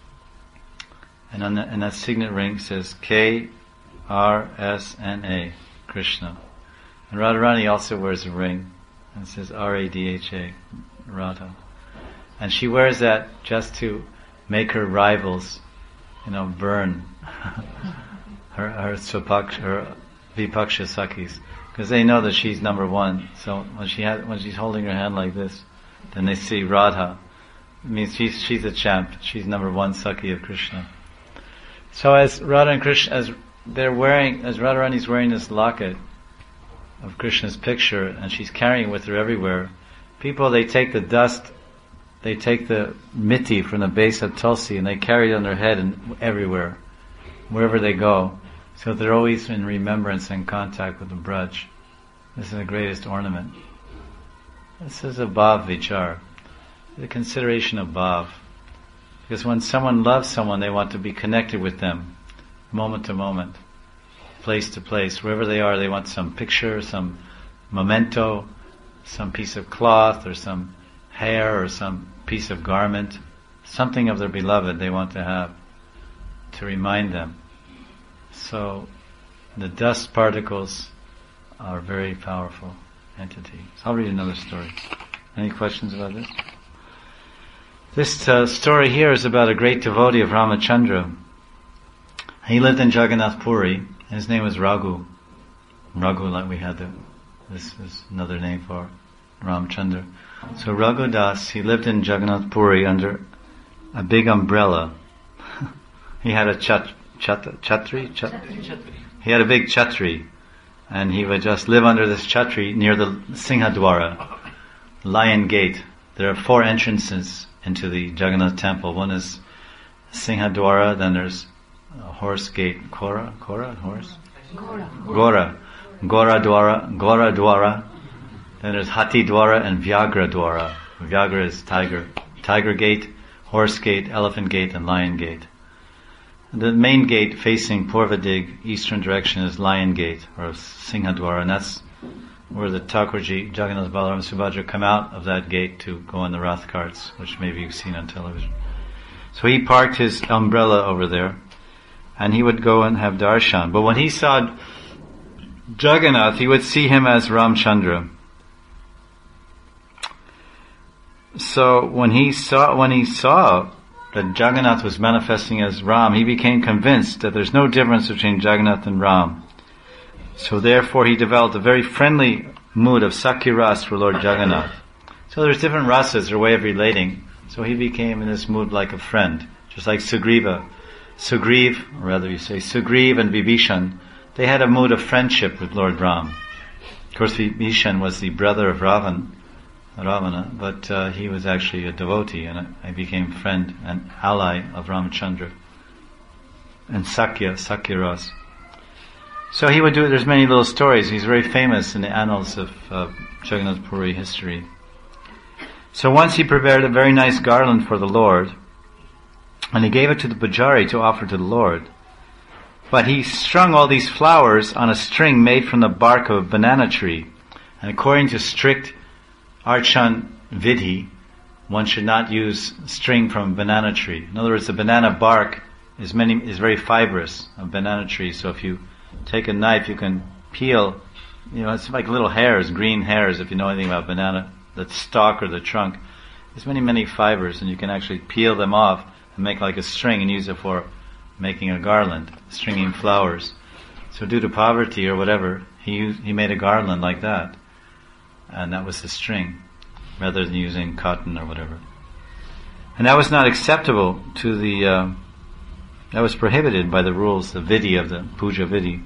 Speaker 1: And on the, and that signet ring says K R S N A, Krishna. And Radharani also wears a ring, and it says R A D H A, Radha. And she wears that just to make her rivals, you know, burn her her, Swapak, her Vipaksha Sakis. Because they know that she's number one. So when she has, when she's holding her hand like this, then they see Radha. It means she's she's a champ. She's number one Saki of Krishna. So as Radha and Krishna, as they're wearing, as Radharani's wearing this locket of Krishna's picture, and she's carrying it with her everywhere, people, they take the dust, they take the miti from the base of Tulsi, and they carry it on their head and everywhere, wherever they go. So they're always in remembrance and contact with the Braj. This is the greatest ornament. This is a bhav vichar, the consideration of bhav. Because when someone loves someone, they want to be connected with them, moment to moment, place to place. Wherever they are, they want some picture, some memento, some piece of cloth, or some hair, or some piece of garment, something of their beloved they want to have to remind them. So the dust particles are a very powerful entity. So I'll read another story. Any questions about this? This uh, story here is about a great devotee of Ramachandra. He lived in Jagannath Puri, and his name was Raghu. Raghu, like we had the, this is another name for Ramachandra. So Raghu Das, he lived in Jagannath Puri under a big umbrella. He had a chat, chat, chatri? Chat, chatri. He had a big chatri, and he would just live under this chatri near the Singhadwara, Lion Gate. There are four entrances into the Jagannath temple. One is Singhadwara, then there's a horse gate, Kora, Kora, horse?
Speaker 2: Gora.
Speaker 1: Gora. Gora Dwara, Gora Dwara. Then there's Hati Dwara and Vyagra Dwara. Vyagra is tiger. Tiger gate, horse gate, elephant gate, and lion gate. The main gate facing Purvadig, eastern direction, is Lion Gate, or Singhadwara, and that's where the Thakurji, Jagannath, Balaram, Subhadra come out of that gate to go on the Rath carts, which maybe you've seen on television. So he parked his umbrella over there, and he would go and have darshan. But when he saw Jagannath, he would see him as Ramchandra. So when he saw when he saw that Jagannath was manifesting as Ram, he became convinced that there's no difference between Jagannath and Ram. So therefore he developed a very friendly mood of Sakya Ras for Lord Jagannath. So there's different rasas, or way of relating. So he became in this mood like a friend, just like Sugriva. Sugriv, or rather you say Sugriv and Vibhishan, they had a mood of friendship with Lord Ram. Of course Vibhishan was the brother of Ravan, Ravana, but uh, he was actually a devotee, and I became friend and ally of Ramchandra. And Sakya, Sakya Ras. So he would do, there's many little stories. He's very famous in the annals of uh, Jagannath Puri history. So once he prepared a very nice garland for the Lord, and he gave it to the Pujari to offer to the Lord. But he strung all these flowers on a string made from the bark of a banana tree. And according to strict Archan Vidhi, one should not use string from a banana tree. In other words, the banana bark is many is very fibrous, a banana tree. So if you take a knife, you can peel, you know, it's like little hairs, green hairs, if you know anything about banana, the stalk or the trunk. There's many, many fibers, and you can actually peel them off and make like a string and use it for making a garland, stringing flowers. So due to poverty or whatever, he used, he made a garland like that. And that was the string, rather than using cotton or whatever. And that was not acceptable to the, uh, that was prohibited by the rules, the vidhi of the puja vidhi.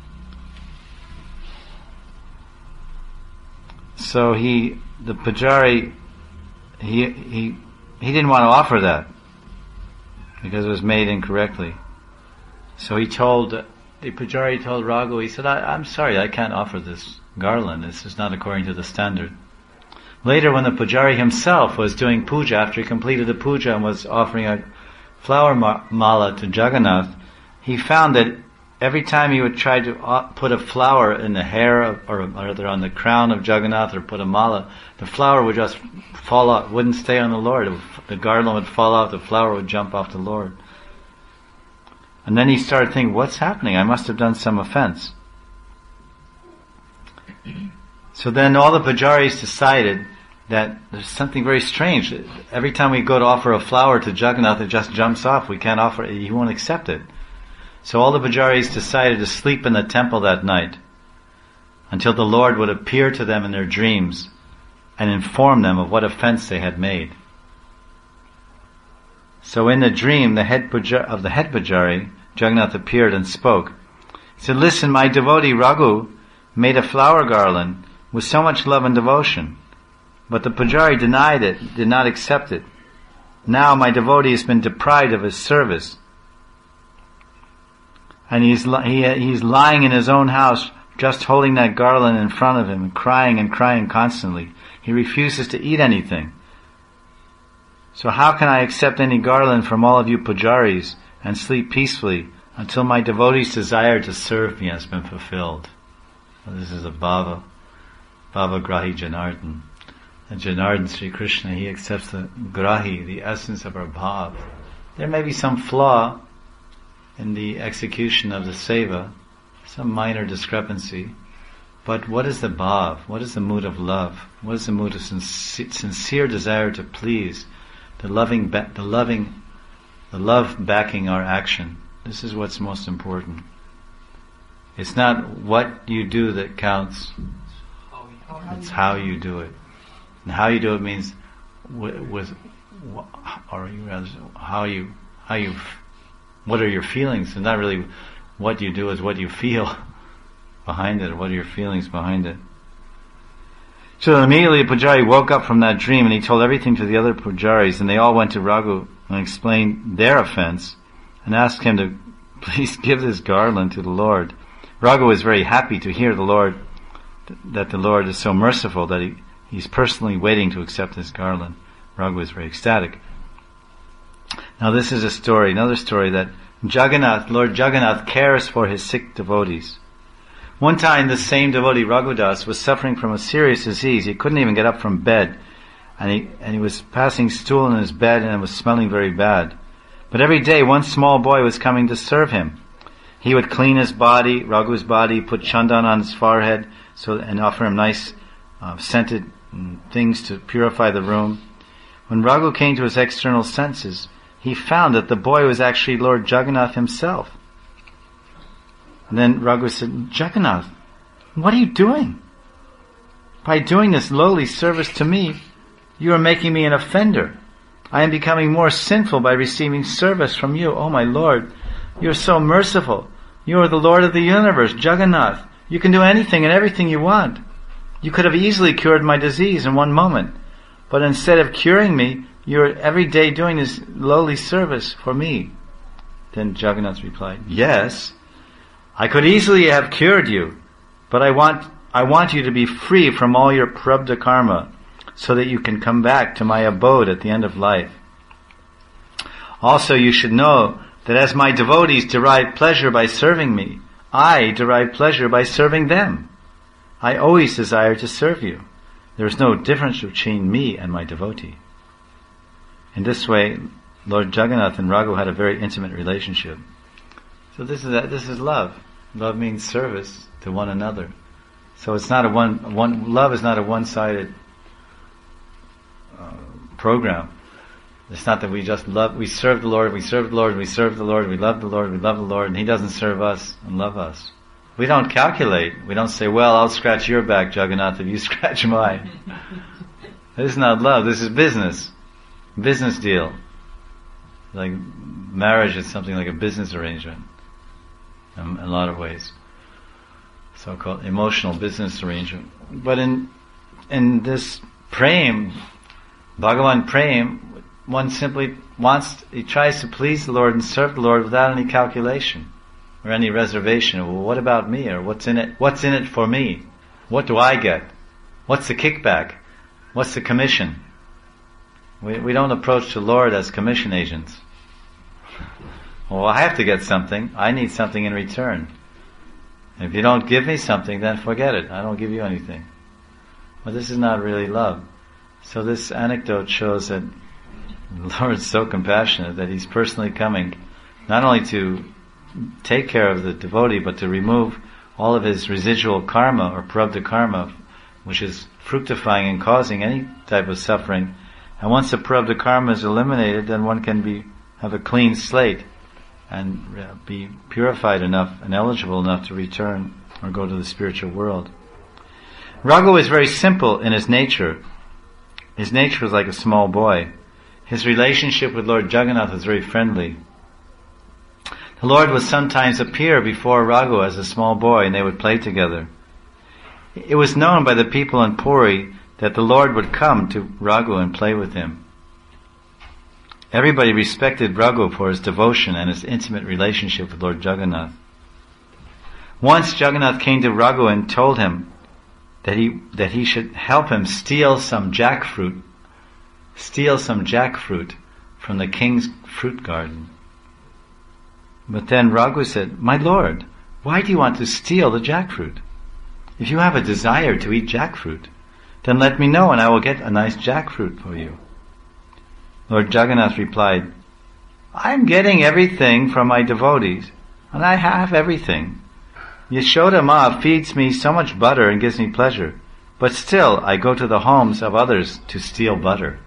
Speaker 1: So he, the pujari, he, he, he didn't want to offer that, because it was made incorrectly. So he told, the pujari told Raghu, he said, I, I'm sorry, I can't offer this garland. This is not according to the standard. Later, when the pujari himself was doing puja, after he completed the puja and was offering a flower ma- mala to Jagannath, he found that every time he would try to uh, put a flower in the hair of, or rather on the crown of Jagannath, or put a mala, the flower would just fall off, wouldn't stay on the Lord. It would, the garland would fall off, the flower would jump off the Lord. And then he started thinking, what's happening? I must have done some offense. So then all the pujaris decided that there's something very strange. Every time we go to offer a flower to Jagannath, it just jumps off. We can't offer it. He won't accept it. So all the pujaris decided to sleep in the temple that night until the Lord would appear to them in their dreams and inform them of what offense they had made. So in the dream, the head puja- of the head pujari, Jagannath appeared and spoke. He said, listen, my devotee Raghu made a flower garland with so much love and devotion, but the pujari denied it, did not accept it. Now my devotee has been deprived of his service, and he's he, he's lying in his own house, just holding that garland in front of him, and crying and crying constantly. He refuses to eat anything. So how can I accept any garland from all of you pujaris and sleep peacefully until my devotee's desire to serve me has been fulfilled? Well, this is a bhava, bhava grahi Janardhan. And Janardhan Sri Krishna, he accepts the grahi, the essence of our bhav. There may be some flaw in the execution of the seva, some minor discrepancy, but what is the bhav? What is the mood of love? What is the mood of sincere, sincere desire to please? The loving, ba- the loving, the love backing our action. This is what's most important. It's not what you do that counts. It's how you do it. And how you do it means with, with or you rather, how you, how you, what are your feelings? And not really what you do, is what you feel behind it. What are your feelings behind it? So immediately the Pujari woke up from that dream and he told everything to the other Pujaris, and they all went to Raghu and explained their offense and asked him to please give this garland to the Lord. Raghu was very happy to hear the Lord, that the Lord is so merciful that he, he's personally waiting to accept this garland. Raghu was very ecstatic. Now this is a story, another story, that Jagannath, Lord Jagannath cares for his sick devotees. One time the same devotee, Raghudas, was suffering from a serious disease. He couldn't even get up from bed. And he, and he was passing stool in his bed and it was smelling very bad. But every day one small boy was coming to serve him. He would clean his body, Raghu's body, put chandan on his forehead, so and offer him nice uh, scented things to purify the room. When Raghu came to his external senses, he found that the boy was actually Lord Jagannath himself. And then Raghu said, Jagannath, what are you doing? By doing this lowly service to me, you are making me an offender. I am becoming more sinful by receiving service from you. Oh my Lord, you are so merciful. You are the Lord of the universe, Jagannath. You can do anything and everything you want. You could have easily cured my disease in one moment. But instead of curing me, you are every day doing this lowly service for me. Then Jagannath replied, yes, I could easily have cured you, but I want I want you to be free from all your prabdha karma, so that you can come back to my abode at the end of life. Also, you should know that as my devotees derive pleasure by serving me, I derive pleasure by serving them. I always desire to serve you. There is no difference between me and my devotee. In this way, Lord Jagannath and Raghu had a very intimate relationship. So this is this is love. Love means service to one another. So it's not a one one love is not a one-sided uh, program. It's not that we just love, we serve the Lord, we serve the Lord, we serve the Lord, we love the Lord, we love the Lord, and He doesn't serve us and love us. We don't calculate. We don't say, well, I'll scratch your back, Jagannath, if you scratch mine. This is not love, this is business. Business deal. Like marriage is something like a business arrangement in a lot of ways. So-called emotional business arrangement. But in in this prem, Bhagavan prem, one simply wants, he tries to please the Lord and serve the Lord without any calculation or any reservation. Well, what about me? Or what's in it? What's in it for me? What do I get? What's the kickback? What's the commission? We we don't approach the Lord as commission agents. Well, I have to get something. I need something in return. If you don't give me something, then forget it. I don't give you anything. But this is not really love. So this anecdote shows that the Lord is so compassionate that He's personally coming not only to take care of the devotee, but to remove all of his residual karma or prabdha karma, which is fructifying and causing any type of suffering. And once the prabdha karma is eliminated, then one can be have a clean slate and be purified enough and eligible enough to return or go to the spiritual world. Raghu is very simple in his nature. His nature was like a small boy. His relationship with Lord Jagannath was very friendly. The Lord would sometimes appear before Raghu as a small boy and they would play together. It was known by the people in Puri that the Lord would come to Raghu and play with him. Everybody respected Raghu for his devotion and his intimate relationship with Lord Jagannath. Once Jagannath came to Raghu and told him that he that he should help him steal some jackfruit, steal some jackfruit from the king's fruit garden. But then Raghu said, "My lord, why do you want to steal the jackfruit? If you have a desire to eat jackfruit, then let me know and I will get a nice jackfruit for you." Lord Jagannath replied, "I'm getting everything from my devotees, and I have everything. Yashoda Ma feeds me so much butter and gives me pleasure, but still I go to the homes of others to steal butter."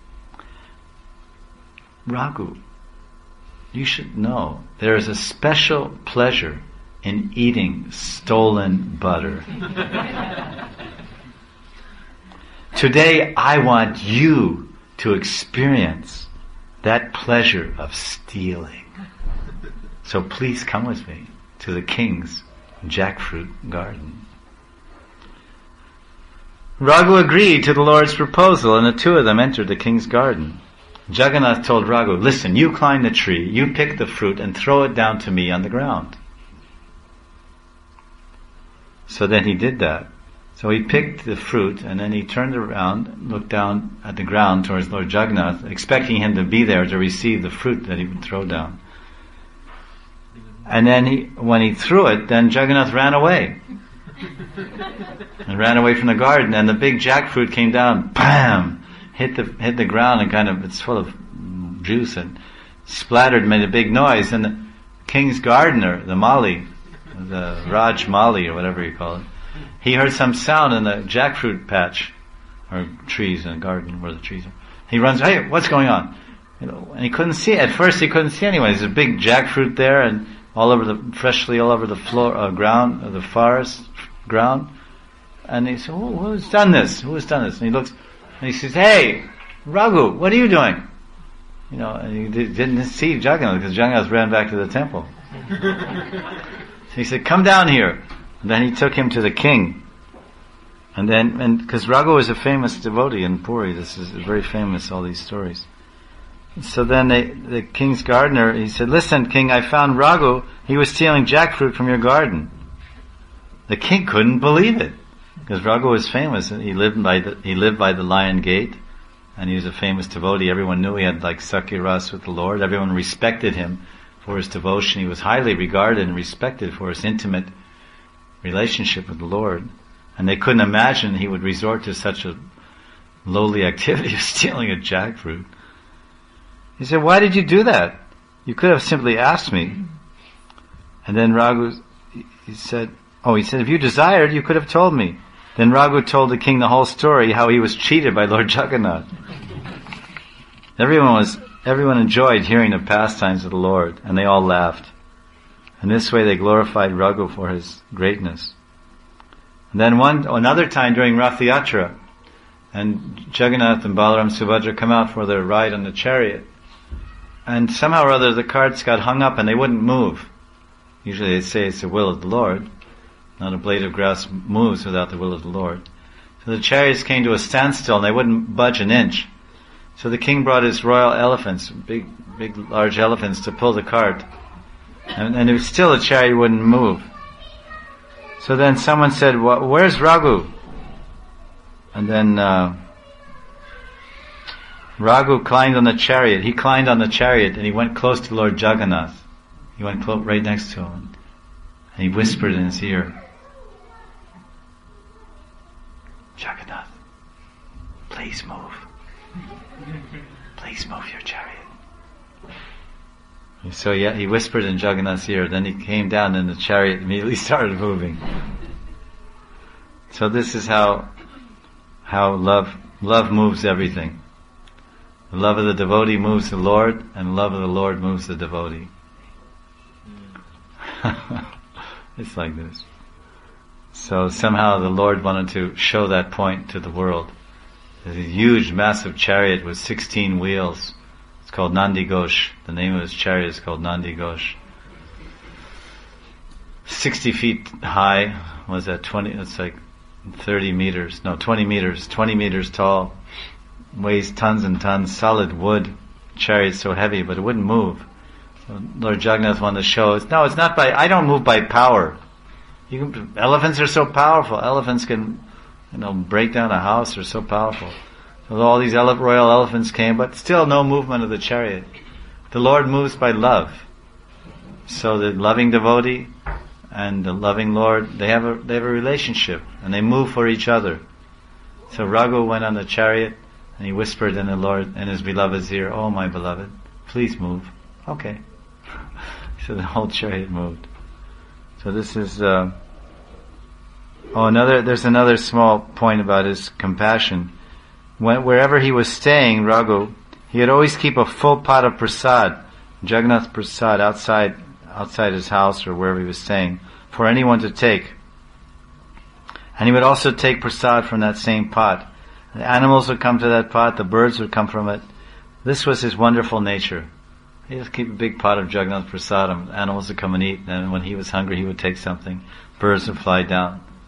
Speaker 1: Raghu, you should know there is a special pleasure in eating stolen butter. Today I want you to experience that pleasure of stealing. So please come with me to the king's jackfruit garden. Raghu agreed to the Lord's proposal, and the two of them entered the king's garden. Jagannath told Raghu, listen, you climb the tree, you pick the fruit and throw it down to me on the ground. So then he did that. So he picked the fruit and then he turned around, looked down at the ground towards Lord Jagannath, expecting him to be there to receive the fruit that he would throw down. And then he, when he threw it, then Jagannath ran away. And ran away from the garden, and the big jackfruit came down, bam! Hit the hit the ground and kind of, it's full of juice and splattered, made a big noise. And the king's gardener, the Mali, the Raj Mali or whatever you call it, he heard some sound in the jackfruit patch, or trees in the garden where the trees are. He runs, hey, what's going on? You know, and he couldn't see it. At first he couldn't see anyone. There's a big jackfruit there and all over the, freshly all over the floor, uh, ground, uh, the forest ground. And he said, oh, who's done this? Who has done this? And he looks, and he says, hey, Raghu, what are you doing? You know, and he did, didn't see Jagannath because Jagannath ran back to the temple. So he said, come down here. And then he took him to the king. And then, and because Raghu was a famous devotee in Puri, this is very famous, all these stories. So then they, the king's gardener, he said, listen, king, I found Raghu, he was stealing jackfruit from your garden. The king couldn't believe it. Because Raghu was famous, he lived by the he lived by the Lion Gate, and he was a famous devotee. Everyone knew he had like Sakya Ras with the Lord. Everyone respected him for his devotion. He was highly regarded and respected for his intimate relationship with the Lord. And they couldn't imagine he would resort to such a lowly activity of stealing a jackfruit. He said, why did you do that? You could have simply asked me. And then Raghu, he said, oh, he said, if you desired, you could have told me. Then Raghu told the king the whole story, how he was cheated by Lord Jagannath. Everyone was, everyone enjoyed hearing the pastimes of the Lord, and they all laughed. And this way they glorified Raghu for his greatness. And then one, another time during Rath Yatra, and Jagannath and Balaram Subhadra come out for their ride on the chariot, and somehow or other the carts got hung up and they wouldn't move. Usually they say it's the will of the Lord. Not a blade of grass moves without the will of the Lord. So the chariots came to a standstill and they wouldn't budge an inch. So the king brought his royal elephants, big, big, large elephants, to pull the cart. And, and it was still the chariot wouldn't move. So then someone said, well, where's Raghu? And then uh, Raghu climbed on the chariot. He climbed on the chariot and he went close to Lord Jagannath. He went close, right next to him. And he whispered in his ear, Jagannath, please move. Please move your chariot. And so yeah, he whispered in Jagannath's ear, then he came down and the chariot immediately started moving. So this is how how love love moves everything. The love of the devotee moves the Lord, and the love of the Lord moves the devotee. It's like this. So somehow the Lord wanted to show that point to the world. There's a huge, massive chariot with sixteen wheels. It's called Nandi Ghosh. The name of his chariot is called Nandi Ghosh. Sixty feet high. Was that twenty? It's like thirty meters. No, twenty meters. Twenty meters tall. Weighs tons and tons. Solid wood. Chariot so heavy, but it wouldn't move. So Lord Jagannath wanted to show us. No, it's not by. I don't move by power. You can, elephants are so powerful. Elephants can, you know, break down a house. They're so powerful. So all these ele- royal elephants came, but still no movement of the chariot. The Lord moves by love. So the loving devotee and the loving Lord, they have a they have a relationship, and they move for each other. So Raghu went on the chariot, and he whispered in the Lord, in his beloved's ear, "Oh, my beloved, please move." Okay. So the whole chariot moved. So this is. Uh, oh, another. There's another small point about his compassion. When, wherever he was staying, Raghu, he would always keep a full pot of prasad, Jagannath prasad, outside outside his house or wherever he was staying, for anyone to take. And he would also take prasad from that same pot. The animals would come to that pot, the birds would come from it. This was his wonderful nature. He would keep a big pot of Jagannath prasad, and animals would come and eat, and when he was hungry he would take something. Birds would fly down.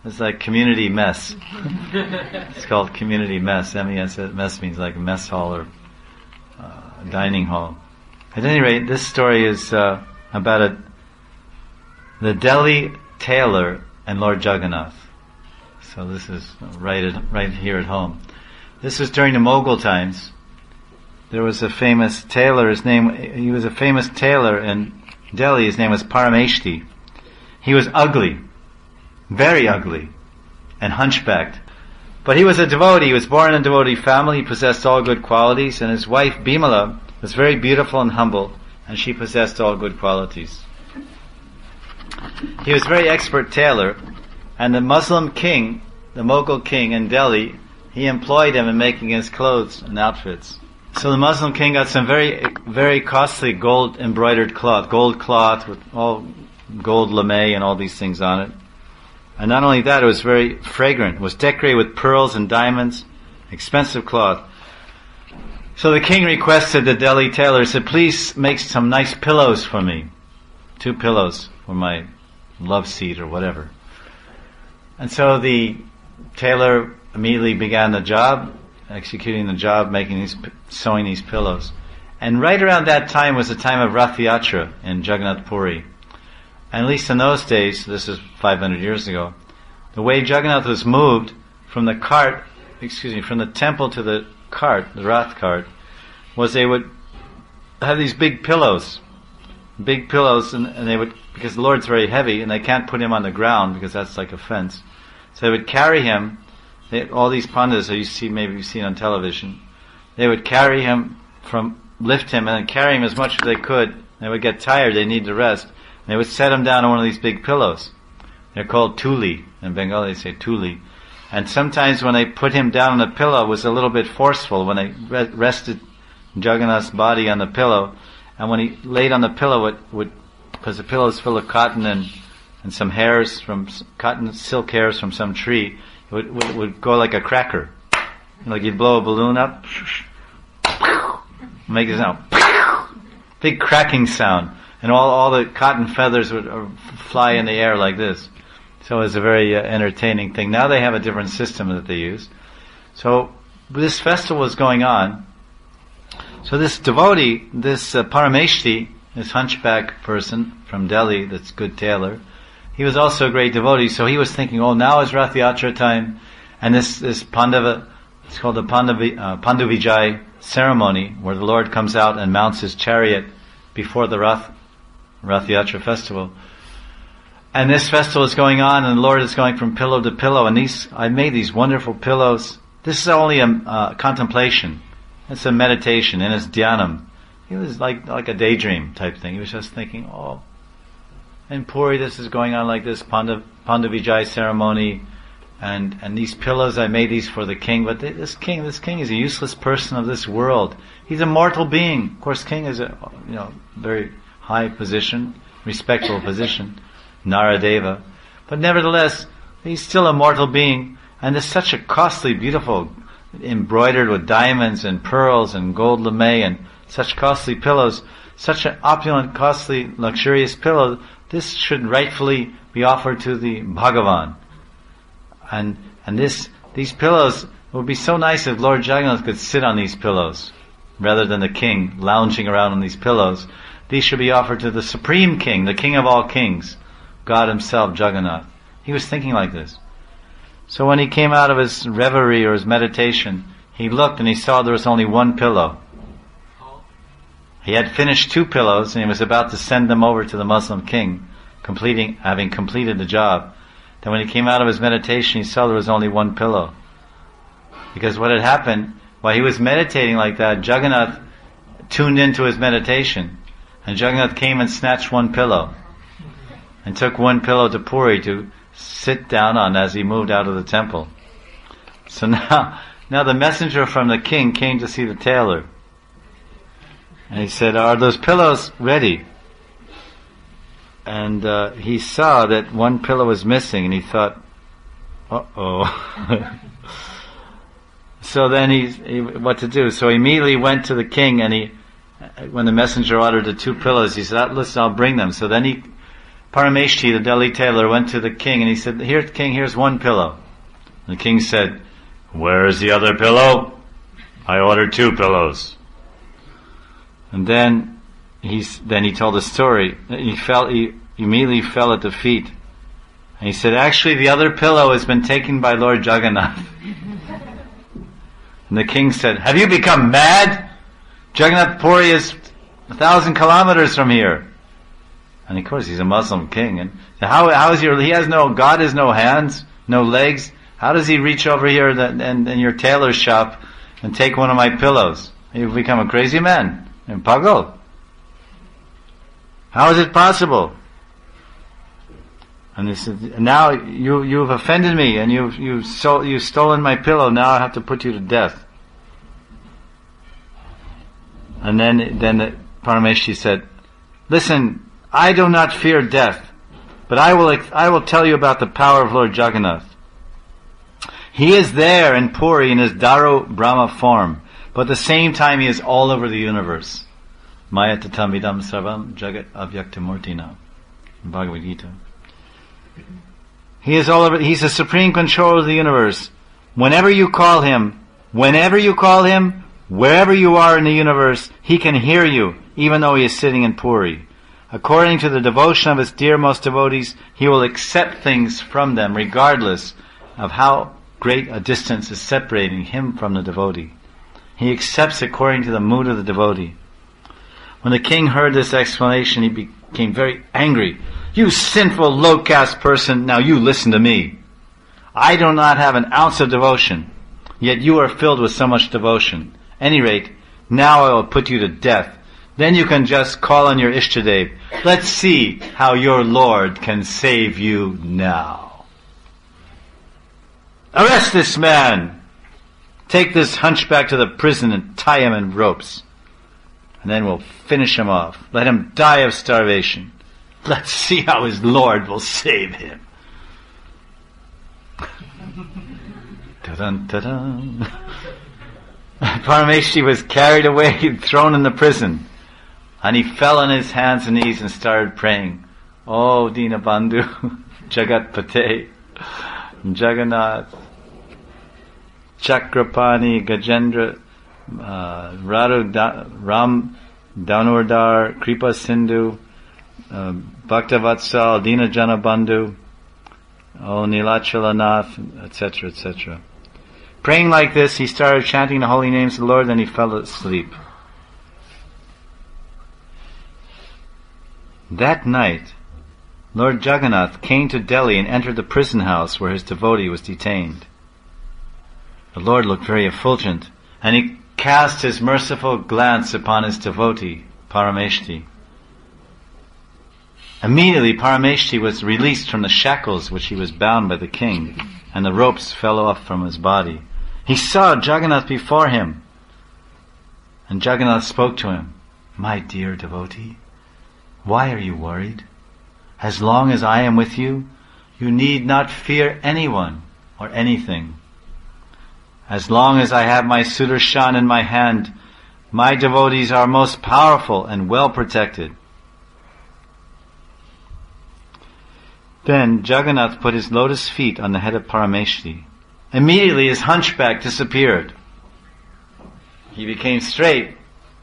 Speaker 1: It's like community mess. It's called community mess. M E S, mess means like a mess hall or uh, a dining hall. At any rate, this story is uh, about a, the Delhi tailor and Lord Jagannath. So this is right at, right here at home. This was during the Mughal times. There was a famous tailor. His name he was a famous tailor in Delhi. His name was Parameshti. He was ugly, very ugly, and hunchbacked. But he was a devotee. He was born in a devotee family. He possessed all good qualities, and his wife Bimala was very beautiful and humble, and she possessed all good qualities. He was a very expert tailor, and the Muslim king, the Mughal king in Delhi, he employed him in making his clothes and outfits. So the Muslim king got some very, very costly gold embroidered cloth, gold cloth with all gold lame and all these things on it. And not only that, it was very fragrant. It was decorated with pearls and diamonds, expensive cloth. So the king requested the Delhi tailor, said, please make some nice pillows for me. Two pillows for my love seat or whatever. And so the tailor immediately began the job, executing the job, making these, sewing these pillows. And right around that time was the time of Rath Yatra in Jagannath Puri. And at least in those days, this is five hundred years ago, the way Jagannath was moved from the cart, excuse me, from the temple to the cart, the Rath cart, was they would have these big pillows, big pillows, and, and they would, because the Lord's very heavy, and they can't put him on the ground because that's like a fence. So they would carry him. They, all these pandas that you see, maybe you've seen on television, they would carry him from, lift him and then carry him as much as they could. They would get tired, they need to rest. They would set him down on one of these big pillows. They're called tuli. In Bengali they say tuli. And sometimes when they put him down on the pillow, it was a little bit forceful when they re- rested Jagannath's body on the pillow. And when he laid on the pillow, it would, because the pillow is full of cotton and, and some hairs from, cotton, silk hairs from some tree, it would, would, would go like a cracker. Like you'd blow a balloon up, make a sound, big cracking sound. And all, all the cotton feathers would uh, fly in the air like this. So it was a very uh, entertaining thing. Now they have a different system that they use. So this festival was going on. So this devotee, this uh, Parameshti, this hunchback person from Delhi, that's good tailor, he was also a great devotee. So he was thinking, oh, now is Rath Yatra time, and this this Pandava, it's called the Pandavi, uh, Pandavijay ceremony, where the Lord comes out and mounts his chariot before the Rath Rath Yatra festival. And this festival is going on, and the Lord is going from pillow to pillow. And these, I made these wonderful pillows. This is only a uh, contemplation. It's a meditation, and it's dhyanam. It was like like a daydream type thing. He was just thinking, oh, in Puri this is going on like this Pandav, Pandavijay ceremony, and and these pillows, I made these for the king. But th- this king, this king is a useless person of this world. He's a mortal being. Of course, king is a you know very high position, respectful position, Naradeva. But nevertheless, he's still a mortal being, and there's such a costly, beautiful, embroidered with diamonds and pearls and gold lame and such costly pillows, such an opulent, costly, luxurious pillow, this should rightfully be offered to the Bhagavan. And and this these pillows, it would be so nice if Lord Jagannath could sit on these pillows, rather than the king lounging around on these pillows. These should be offered to the Supreme King, the King of all kings, God himself, Jagannath. He was thinking like this. So when he came out of his reverie or his meditation, he looked and he saw there was only one pillow. He had finished two pillows and he was about to send them over to the Muslim king, completing, having completed the job. Then when he came out of his meditation, he saw there was only one pillow. Because what had happened, while he was meditating like that, Jagannath tuned into his meditation. And Jagannath came and snatched one pillow and took one pillow to Puri to sit down on as he moved out of the temple. So now, now the messenger from the king came to see the tailor. And he said, are those pillows ready? And uh, he saw that one pillow was missing, and he thought, uh-oh. So then he, he, what to do? So he immediately went to the king, and he, when the messenger ordered the two pillows, he said, listen, I'll bring them. So then he Parameshti, the Delhi tailor, went to the king and he said, "Here, king, here's one pillow." And the king said, "Where is the other pillow? I ordered two pillows." And then he's, then he told a story. He fell, he immediately fell at the feet. And he said, "Actually, the other pillow has been taken by Lord Jagannath." And the king said, "Have you become mad? Jagannath Puri is a thousand kilometers from here." And of course, he's a Muslim king. And how, how is your, he has no, God has no hands, no legs. How does he reach over here in, in, in your tailor's shop and take one of my pillows? You've become a crazy man. And pagal. How is it possible? And this is, now you, you've offended me and you've, you've, so, you've stolen my pillow. Now I have to put you to death. And then, then the Parameshti said, "Listen, I do not fear death, but I will, I will tell you about the power of Lord Jagannath. He is there in Puri in his Daru Brahma form, but at the same time he is all over the universe. Maya tatamidam sarvam jagat avyaktamurtina." In Bhagavad Gita. He is all over, he's the supreme controller of the universe. Whenever you call him, whenever you call him, wherever you are in the universe, he can hear you, even though he is sitting in Puri. According to the devotion of his dearmost devotees, he will accept things from them, regardless of how great a distance is separating him from the devotee. He accepts according to the mood of the devotee. When the king heard this explanation, he became very angry. "You sinful, low-caste person, now you listen to me. I do not have an ounce of devotion, yet you are filled with so much devotion. At any rate, now I will put you to death. Then you can just call on your Ishtadev. Let's see how your Lord can save you now. Arrest this man! Take this hunchback to the prison and tie him in ropes. And then we'll finish him off. Let him die of starvation. Let's see how his Lord will save him." Ta-dun, ta-dun. Parameshti was carried away and thrown in the prison. And he fell on his hands and knees and started praying, "Oh, Dinabandhu, Jagat Pate, Jagannath, Chakrapani, Gajendra, uh, Radu, da, Ram, Danurdar, Kripa Sindhu, uh, Bhaktavatsal, Dina Janabandhu, Oh, Nilachalanath, et cetera, et cetera" Praying like this, he started chanting the holy names of the Lord, then he fell asleep. That night, Lord Jagannath came to Delhi and entered the prison house where his devotee was detained. The Lord looked very effulgent, and he cast his merciful glance upon his devotee, Parameshti. Immediately, Parameshti was released from the shackles which he was bound by the king, and the ropes fell off from his body. He saw Jagannath before him, and Jagannath spoke to him, "My dear devotee, why are you worried? As long as I am with you, you need not fear anyone or anything. As long as I have my Sudarshan in my hand, my devotees are most powerful and well protected." Then Jagannath put his lotus feet on the head of Parameshti. Immediately his hunchback disappeared. He became straight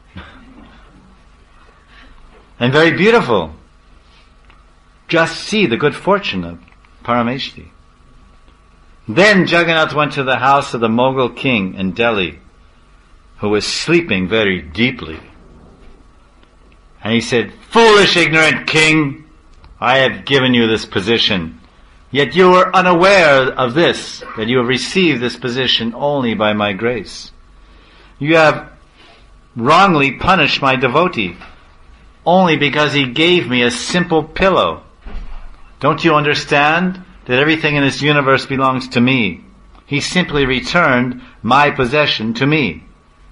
Speaker 1: and very beautiful. Just see the good fortune of Parameshti. Then Jagannath went to the house of the Mughal king in Delhi, who was sleeping very deeply. And he said, "Foolish, ignorant king, I have given you this position, yet you are unaware of this, that you have received this position only by my grace. You have wrongly punished my devotee, only because he gave me a simple pillow. Don't you understand that everything in this universe belongs to me? He simply returned my possession to me.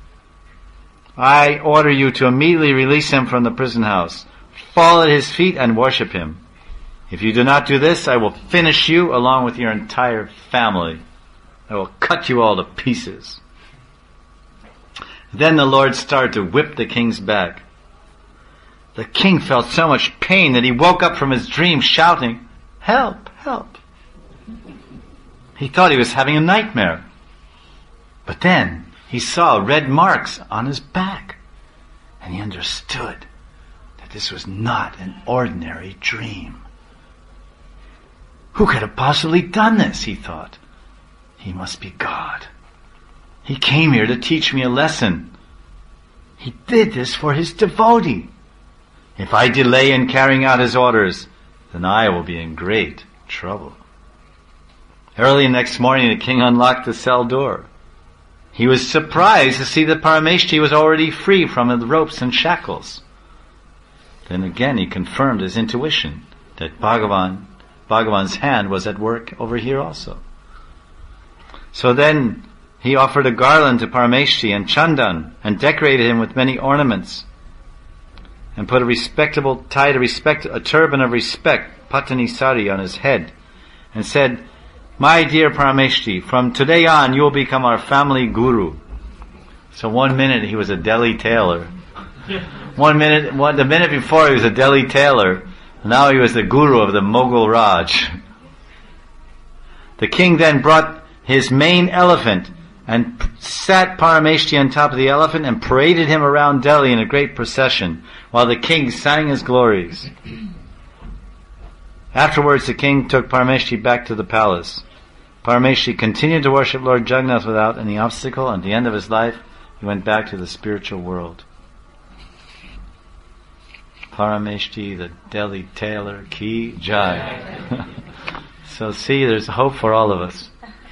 Speaker 1: I order you to immediately release him from the prison house. Fall at his feet and worship him. If you do not do this, I will finish you along with your entire family. I will cut you all to pieces." Then the Lord started to whip the king's back. the king felt so much pain that he woke up from his dream shouting, "Help, help." He thought he was having a nightmare. But then he saw red marks on his back, and he understood that this was not an ordinary dream. Who could have possibly done this, he thought. He must be God. He came here to teach me a lesson. He did this for his devotee. If I delay in carrying out his orders, then I will be in great trouble. Early next morning, the king unlocked the cell door. He was surprised to see that Parameshti was already free from the ropes and shackles. Then again he confirmed his intuition that Bhagavan, Bhagavan's hand was at work over here also. So then he offered a garland to Parameshti and Chandan and decorated him with many ornaments and put a respectable, tied a respect, a turban of respect, Patani Sari, on his head and said, "My dear Parameshti, from today on you will become our family guru." So one minute he was a Delhi tailor. One minute, one, the minute before he was a Delhi tailor. Now he was the guru of the Mughal Raj. The king then brought his main elephant and p- sat Parameshti on top of the elephant and paraded him around Delhi in a great procession while the king sang his glories. Afterwards the king took Parameshti back to the palace. Parameshti continued to worship Lord Jagannath without any obstacle, and at the end of his life he went back to the spiritual world. Parameshti, the Delhi tailor, ki jai. So see, there's hope for all of us.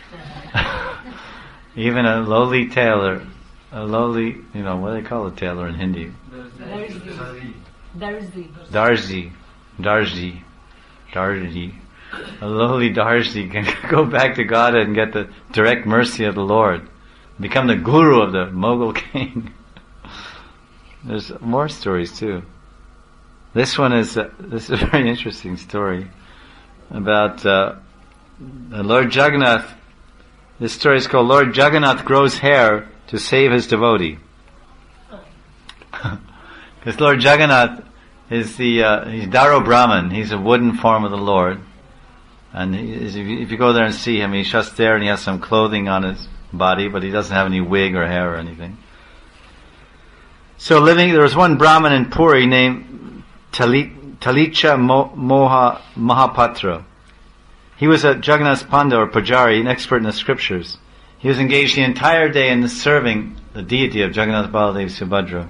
Speaker 1: Even a lowly tailor, a lowly, you know, what do they call a tailor in Hindi?
Speaker 2: Darzi. Darzi.
Speaker 1: Darzi. Darzi. Darzi. A lowly Darzi can go back to God and get the direct mercy of the Lord. Become the guru of the Mughal king. There's more stories too. This one is, uh, this is a very interesting story about uh, Lord Jagannath. This story is called Lord Jagannath Grows Hair to Save His Devotee. Because Lord Jagannath is the, uh, he's Daro Brahman, he's a wooden form of the Lord. And he is, if, you, if you go there and see him, he's just there and he has some clothing on his body, but he doesn't have any wig or hair or anything. So living, there was one Brahman in Puri named Talit, Talicha Mo, Moha Mahapatra. He was a Jagannath Panda or Pujari, an expert in the scriptures. He was engaged the entire day in serving the deity of Jagannath Baladev Subhadra.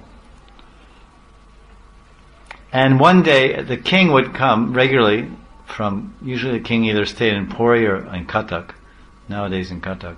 Speaker 1: And one day the king would come regularly from, usually the king either stayed in Puri or in Cuttack, nowadays in Cuttack,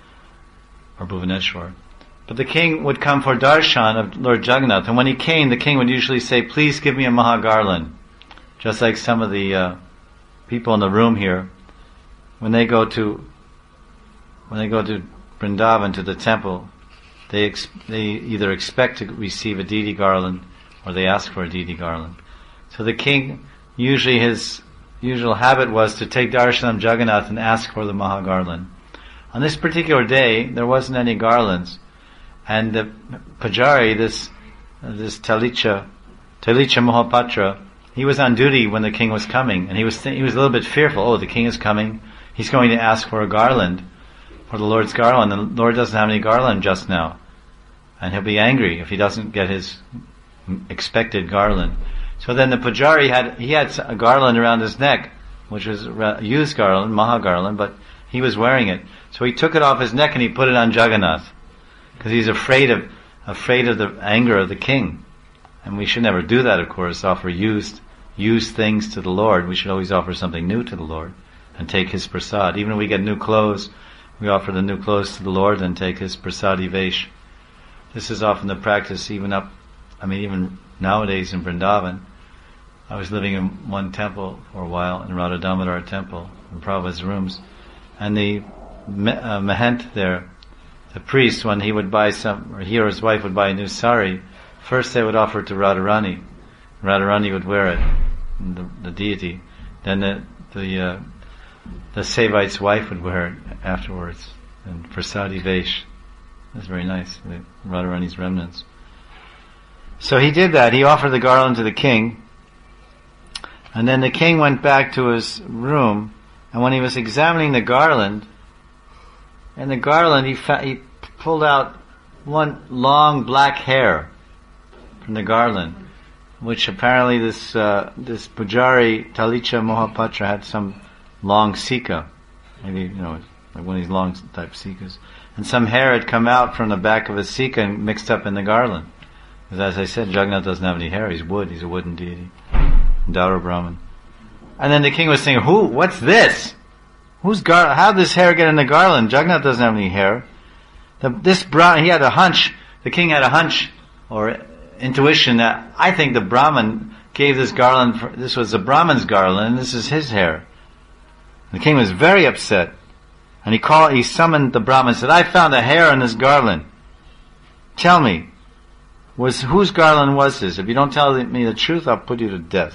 Speaker 1: or Bhubaneswar. But the king would come for darshan of Lord Jagannath, and when he came, the king would usually say, "Please give me a Maha Garland." Just like some of the uh, people in the room here, when they go to when they go to Vrindavan, to the temple, they ex- they either expect to receive a deity garland or they ask for a deity garland. So the king, usually his usual habit was to take darshan of Jagannath and ask for the Maha Garland. On this particular day, there wasn't any garlands. And the Pujari, this uh, this Talicha, Talicha Mahapatra, he was on duty when the king was coming, and he was th- he was a little bit fearful. Oh, the king is coming. He's going to ask for a garland, for the Lord's garland. The Lord doesn't have any garland just now, and he'll be angry if he doesn't get his expected garland. So then the Pujari had he had a garland around his neck, which was a used garland, Maha Garland, but he was wearing it. So he took it off his neck and he put it on Jagannath, because he's afraid of afraid of the anger of the king. And we should never do that, of course, offer used used things to the Lord. We should always offer something new to the Lord and take his prasad. Even if we get new clothes, we offer the new clothes to the Lord and take his prasadi vesh. This is often the practice even up, I mean even nowadays in Vrindavan. I was living in one temple for a while, in Radha Damodar temple, in Prabhupada's rooms, and the uh, Mahant there, the priest, when he would buy some, or he or his wife would buy a new sari, first they would offer it to Radharani. Radharani would wear it, the, the deity. Then the the, uh, the Sevite's wife would wear it afterwards, and Prasadi Vesh. That's very nice, the Radharani's remnants. So he did that. He offered the garland to the king. And then the king went back to his room. And when he was examining the garland, and the garland, he, fa- he pulled out one long black hair from the garland, which apparently this uh, this Pujari Talicha Mohapatra had some long sika, maybe, you know, like one of these long type sikas, and some hair had come out from the back of his sika and mixed up in the garland. Because as I said, Jagannath doesn't have any hair; he's wood. He's a wooden deity, Daura Brahman. And then the king was saying, "Who? What's this? Who's gar? How did this hair get in the garland? Jagannath doesn't have any hair." The, this Brahman, he had a hunch. The king had a hunch or intuition that I think the Brahman gave this garland. For, this was the Brahman's garland, and this is his hair. The king was very upset, and he called. He summoned the Brahman and said, "I found a hair in this garland. Tell me, was whose garland was this? If you don't tell me the truth, I'll put you to death."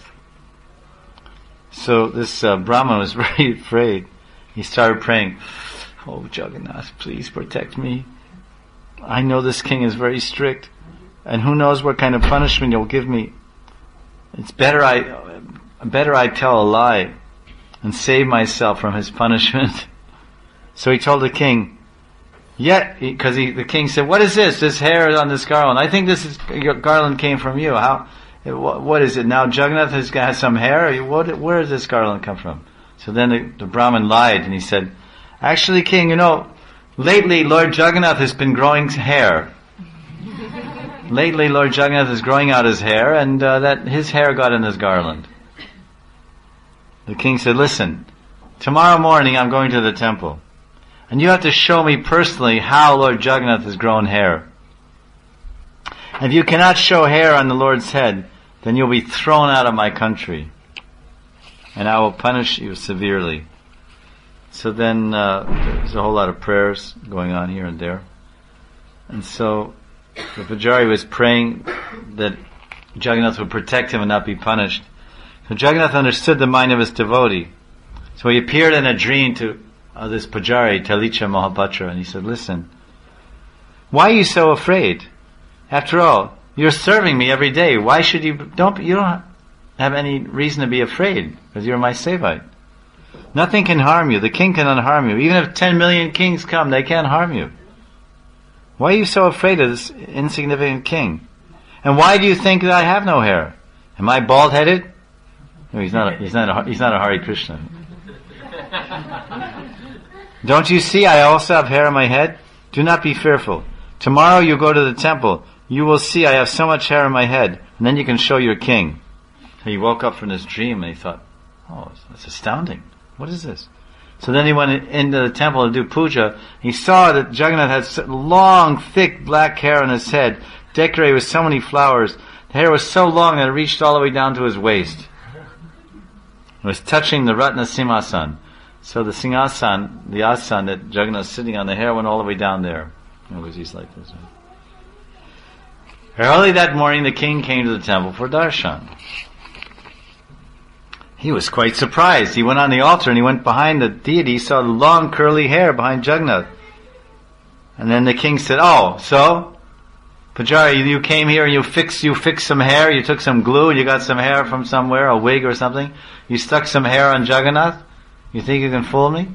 Speaker 1: So this uh, Brahman was very afraid. He started praying, "Oh Jagannath, please protect me. I know this king is very strict, and who knows what kind of punishment he'll give me. It's better I, better I tell a lie and save myself from his punishment." So he told the king, yet, because the king said, "What is this? This hair on this garland? I think this is, your garland came from you. How? What, what is it now? Jagannath has, has some hair. What, where does this garland come from?" So then the, the Brahmin lied, and he said, "Actually, king, you know, lately Lord Jagannath has been growing hair. Lately Lord Jagannath is growing out his hair, and uh, that his hair got in this garland." The king said, "Listen, tomorrow morning I'm going to the temple, and you have to show me personally how Lord Jagannath has grown hair. If you cannot show hair on the Lord's head, then you'll be thrown out of my country, and I will punish you severely." So then uh, there's a whole lot of prayers going on here and there. And so the Pujari was praying that Jagannath would protect him and not be punished. So Jagannath understood the mind of his devotee. So he appeared in a dream to uh, this Pujari, Talicha Mohapatra, and he said, "Listen, why are you so afraid? After all, you're serving me every day. Why should you, don't, you don't have any reason to be afraid, because you're my Sevite. Nothing can harm you. The king cannot harm you. Even if ten million kings come, they can't harm you. Why are you so afraid of this insignificant king? And why do you think that I have no hair? Am I bald-headed?" No, he's not a, he's not a, he's not a Hare Krishna. "Don't you see I also have hair on my head? Do not be fearful. Tomorrow you go to the temple. You will see I have so much hair on my head, and then you can show your king." So he woke up from this dream and he thought, "Oh, that's astounding. What is this?" So then he went into the temple to do puja. He saw that Jagannath had long, thick black hair on his head, decorated with so many flowers. The hair was so long that it reached all the way down to his waist. It was touching the Ratna Simhasan. So the Singhasan, the asan that Jagannath was sitting on, the hair went all the way down there. It was he's like this. Early that morning, the king came to the temple for darshan. He was quite surprised. He went on the altar and he went behind the deity. He saw the long curly hair behind Jagannath. And then the king said, "Oh, so? Pujari, you came here and you fixed, you fixed some hair, you took some glue and you got some hair from somewhere, a wig or something. You stuck some hair on Jagannath? You think you can fool me?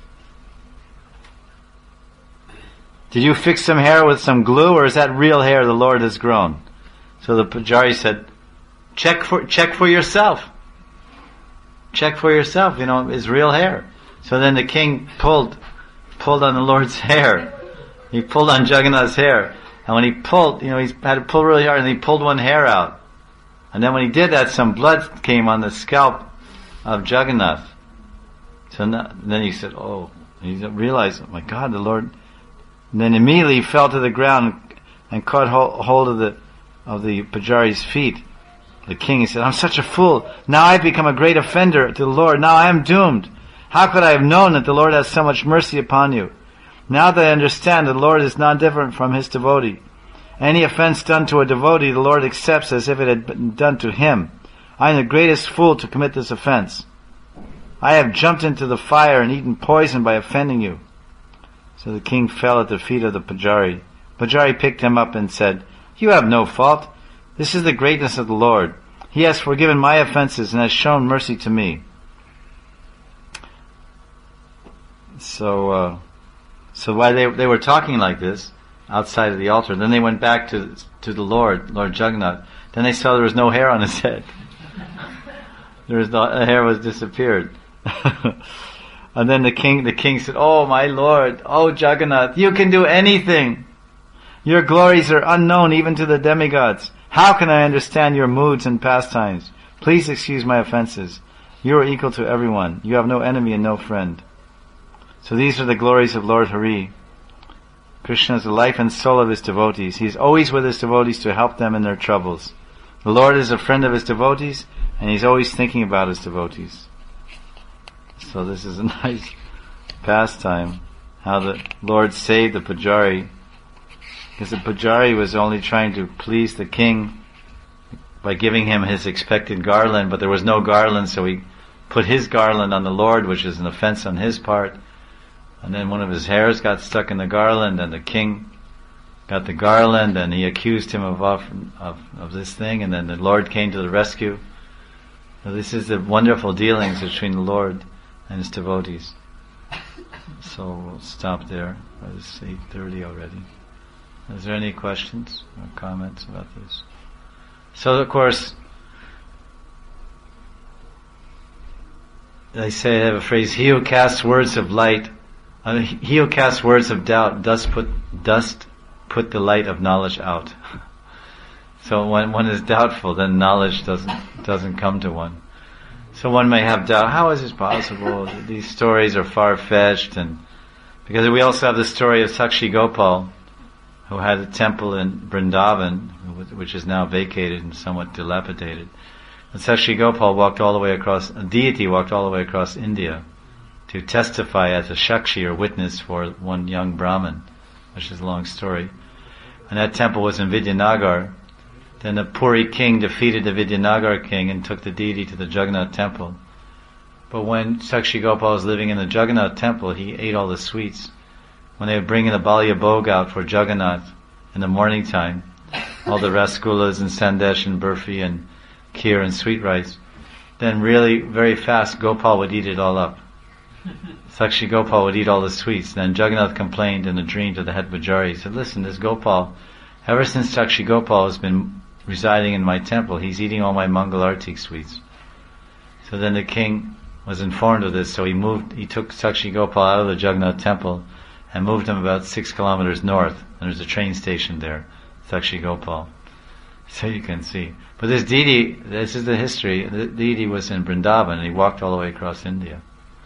Speaker 1: Did you fix some hair with some glue, or is that real hair the Lord has grown?" So the Pujari said, check for, check for yourself. Check for yourself, you know, it's real hair. So then the king pulled, pulled on the Lord's hair. He pulled on Jagannath's hair. And when he pulled, you know, he had to pull really hard, and he pulled one hair out. And then when he did that, some blood came on the scalp of Jagannath. So now, then he said, "Oh," he realized, "Oh my God, the Lord." And then immediately he fell to the ground and caught hold of the of the Pujari's feet. The king, he said, "I'm such a fool. Now I've become a great offender to the Lord. Now I am doomed. How could I have known that the Lord has so much mercy upon you? Now that I understand that the Lord is not different from his devotee. Any offense done to a devotee, the Lord accepts as if it had been done to him. I am the greatest fool to commit this offense. I have jumped into the fire and eaten poison by offending you." So the king fell at the feet of the Pujari. Pujari picked him up and said, "You have no fault. This is the greatness of the Lord. He has forgiven my offenses and has shown mercy to me. So, uh, so while they they were talking like this outside of the altar, then they went back to to the Lord, Lord Jagannath. Then they saw there was no hair on his head. There was no, the hair was disappeared. And then the king, the king said, "Oh my Lord, oh Jagannath, you can do anything. Your glories are unknown even to the demigods. How can I understand your moods and pastimes? Please excuse my offenses. You are equal to everyone. You have no enemy and no friend." So these are the glories of Lord Hari. Krishna is the life and soul of his devotees. He is always with his devotees to help them in their troubles. The Lord is a friend of his devotees, and he's always thinking about his devotees. So this is a nice pastime, how the Lord saved the Pujari, because the Pujari was only trying to please the king by giving him his expected garland, but there was no garland, so he put his garland on the Lord, which is an offense on his part. And then one of his hairs got stuck in the garland, and the king got the garland, and he accused him of, of, of, of this thing, and then the Lord came to the rescue. So this is the wonderful dealings between the Lord and his devotees. So we'll stop there. It's eight thirty already. Is there any questions or comments about this? So of course, they say, I have a phrase, he who casts words of light, uh, he who casts words of doubt does put, dust put the light of knowledge out. So when one is doubtful, then knowledge doesn't, doesn't come to one. So one may have doubt, how is this possible? These stories are far-fetched, and because we also have the story of Sakshi Gopal, who had a temple in Vrindavan, which is now vacated and somewhat dilapidated. And Sakshi Gopal walked all the way across, a deity walked all the way across India to testify as a Shakshi or witness for one young Brahmin, which is a long story. And that temple was in Vidyanagar. Then the Puri king defeated the Vidyanagar king and took the deity to the Jagannath temple. But when Sakshi Gopal was living in the Jagannath temple, he ate all the sweets. When they would bring in the Balya Bhog out for Jagannath in the morning time, all the rasgullas and sandesh and burfi and kheer and sweet rice, then really very fast Gopal would eat it all up. Sakshi Gopal would eat all the sweets. Then Jagannath complained in a dream to the head Pujari. He said, listen, this Gopal, ever since Sakshi Gopal has been residing in my temple, he's eating all my Mangal Artik sweets. So then the king was informed of this, so he moved, he took Sakshi Gopal out of the Jagannath temple and moved him about six kilometers north. And there's a train station there, Sakshi Gopal. So you can see. But this deity, this is the history, the deity was in Vrindavan and he walked all the way across India.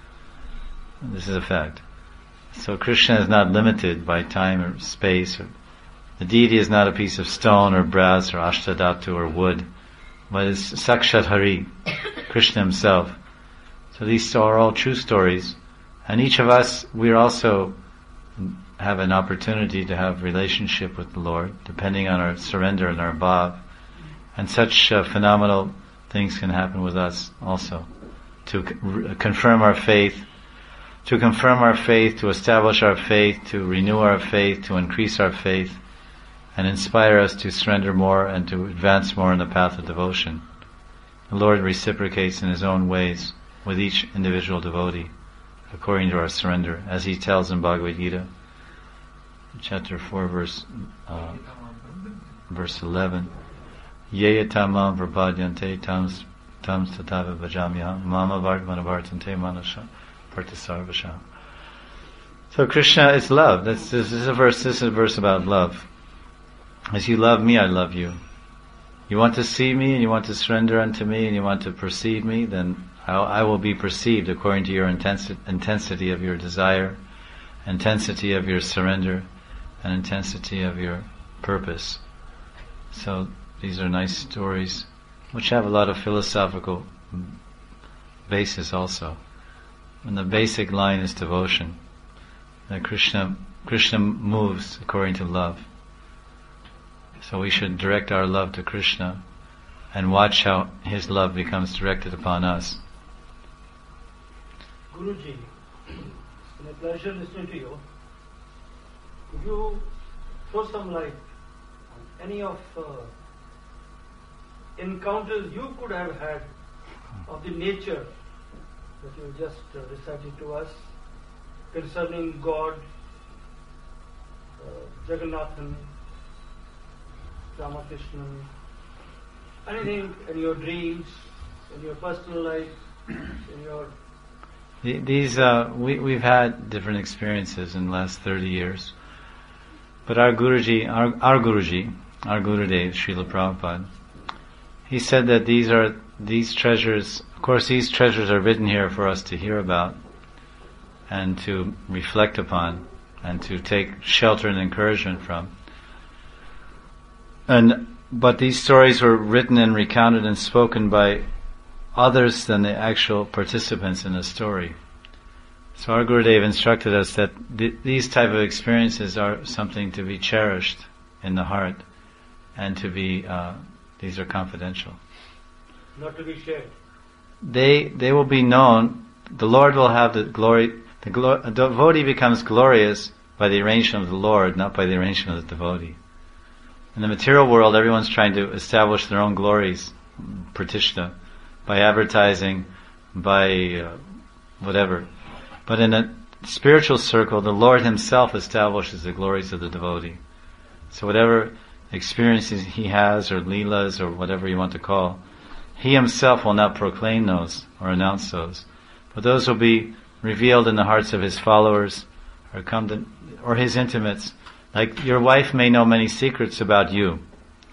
Speaker 1: This is a fact. So Krishna is not limited by time or space. Or, the deity is not a piece of stone or brass or ashtadhatu or wood, but it's Sakshat Hari, Krishna himself. So these are all true stories. And each of us, we also have an opportunity to have relationship with the Lord, depending on our surrender and our bhav. And such uh, phenomenal things can happen with us also. To c- confirm our faith, to confirm our faith, to establish our faith, to renew our faith, to increase our faith, and inspire us to surrender more and to advance more in the path of devotion. The Lord reciprocates in His own ways with each individual devotee, according to our surrender, as He tells in Bhagavad Gita, chapter four, verse uh, verse eleven. Yeya tamam prapadyante tams tams tatava bhajamyaham mama vartmana vartante manasha partisarvasha. So Krishna is love. That's, this is a verse. This is a verse about love. As you love me, I love you. You want to see me, and you want to surrender unto me, and you want to perceive me, then I, I will be perceived according to your intensi- intensity of your desire, intensity of your surrender, and intensity of your purpose. So these are nice stories, which have a lot of philosophical basis also. And the basic line is devotion. That Krishna, Krishna moves according to love. So we should direct our love to Krishna and watch how His love becomes directed upon us.
Speaker 3: Guruji, it's been a pleasure listening to you. Could you throw some light on any of uh, encounters you could have had of the nature that you just uh, recited to us concerning God, uh, Jagannathan, Ramakrishnan, anything in your dreams, in your personal life, in your...
Speaker 1: These, uh, we, we've had different experiences in the last thirty years. But our Guruji, our, our Guruji, our Gurudev, Srila Prabhupada, he said that these are, these treasures, of course these treasures are written here for us to hear about and to reflect upon and to take shelter and encouragement from. And, but these stories were written and recounted and spoken by others than the actual participants in the story. So our Gurudev instructed us that th- these type of experiences are something to be cherished in the heart and to be, uh, these are confidential.
Speaker 3: Not to be shared.
Speaker 1: They, they will be known, the Lord will have the glory, the glo- a devotee becomes glorious by the arrangement of the Lord, not by the arrangement of the devotee. In the material world, everyone's trying to establish their own glories, pratishta, by advertising, by uh, whatever. But in a spiritual circle, the Lord Himself establishes the glories of the devotee. So whatever experiences he has, or leelas, or whatever you want to call, He Himself will not proclaim those or announce those. But those will be revealed in the hearts of His followers, or come to, or His intimates. Like your wife may know many secrets about you.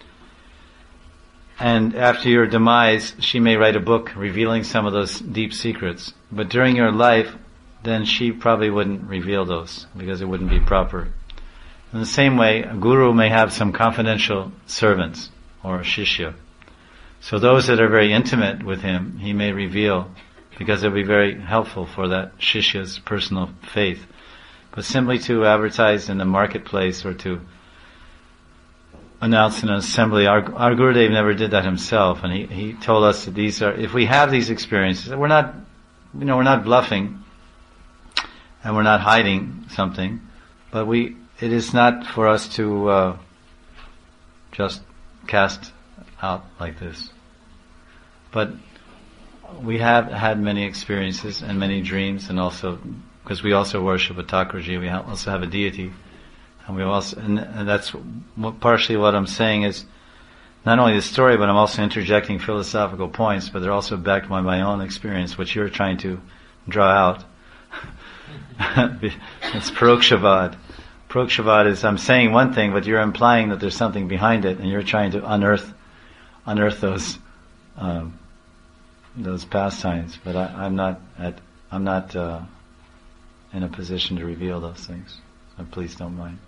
Speaker 1: And after your demise, she may write a book revealing some of those deep secrets. But during your life, then she probably wouldn't reveal those, because it wouldn't be proper. In the same way, a guru may have some confidential servants, or shishya. So those that are very intimate with him, he may reveal, because it will be very helpful for that shishya's personal faith. But simply to advertise in the marketplace or to announce in an assembly, our, our Gurudev never did that himself, and he, he told us that these are, if we have these experiences, we're not, you know, we're not bluffing, and we're not hiding something, but we, it is not for us to uh, just cast out like this. But we have had many experiences and many dreams, and also, because we also worship a Thakurji, we also have a deity. And we also, and, and that's what, partially what I'm saying is not only the story, but I'm also interjecting philosophical points, but they're also backed by my own experience, which you're trying to draw out. It's Parokshavad. Parokshavad is, I'm saying one thing, but you're implying that there's something behind it, and you're trying to unearth, unearth those, um, those pastimes. But I, I'm not at, I'm not uh, in a position to reveal those things. So please don't mind.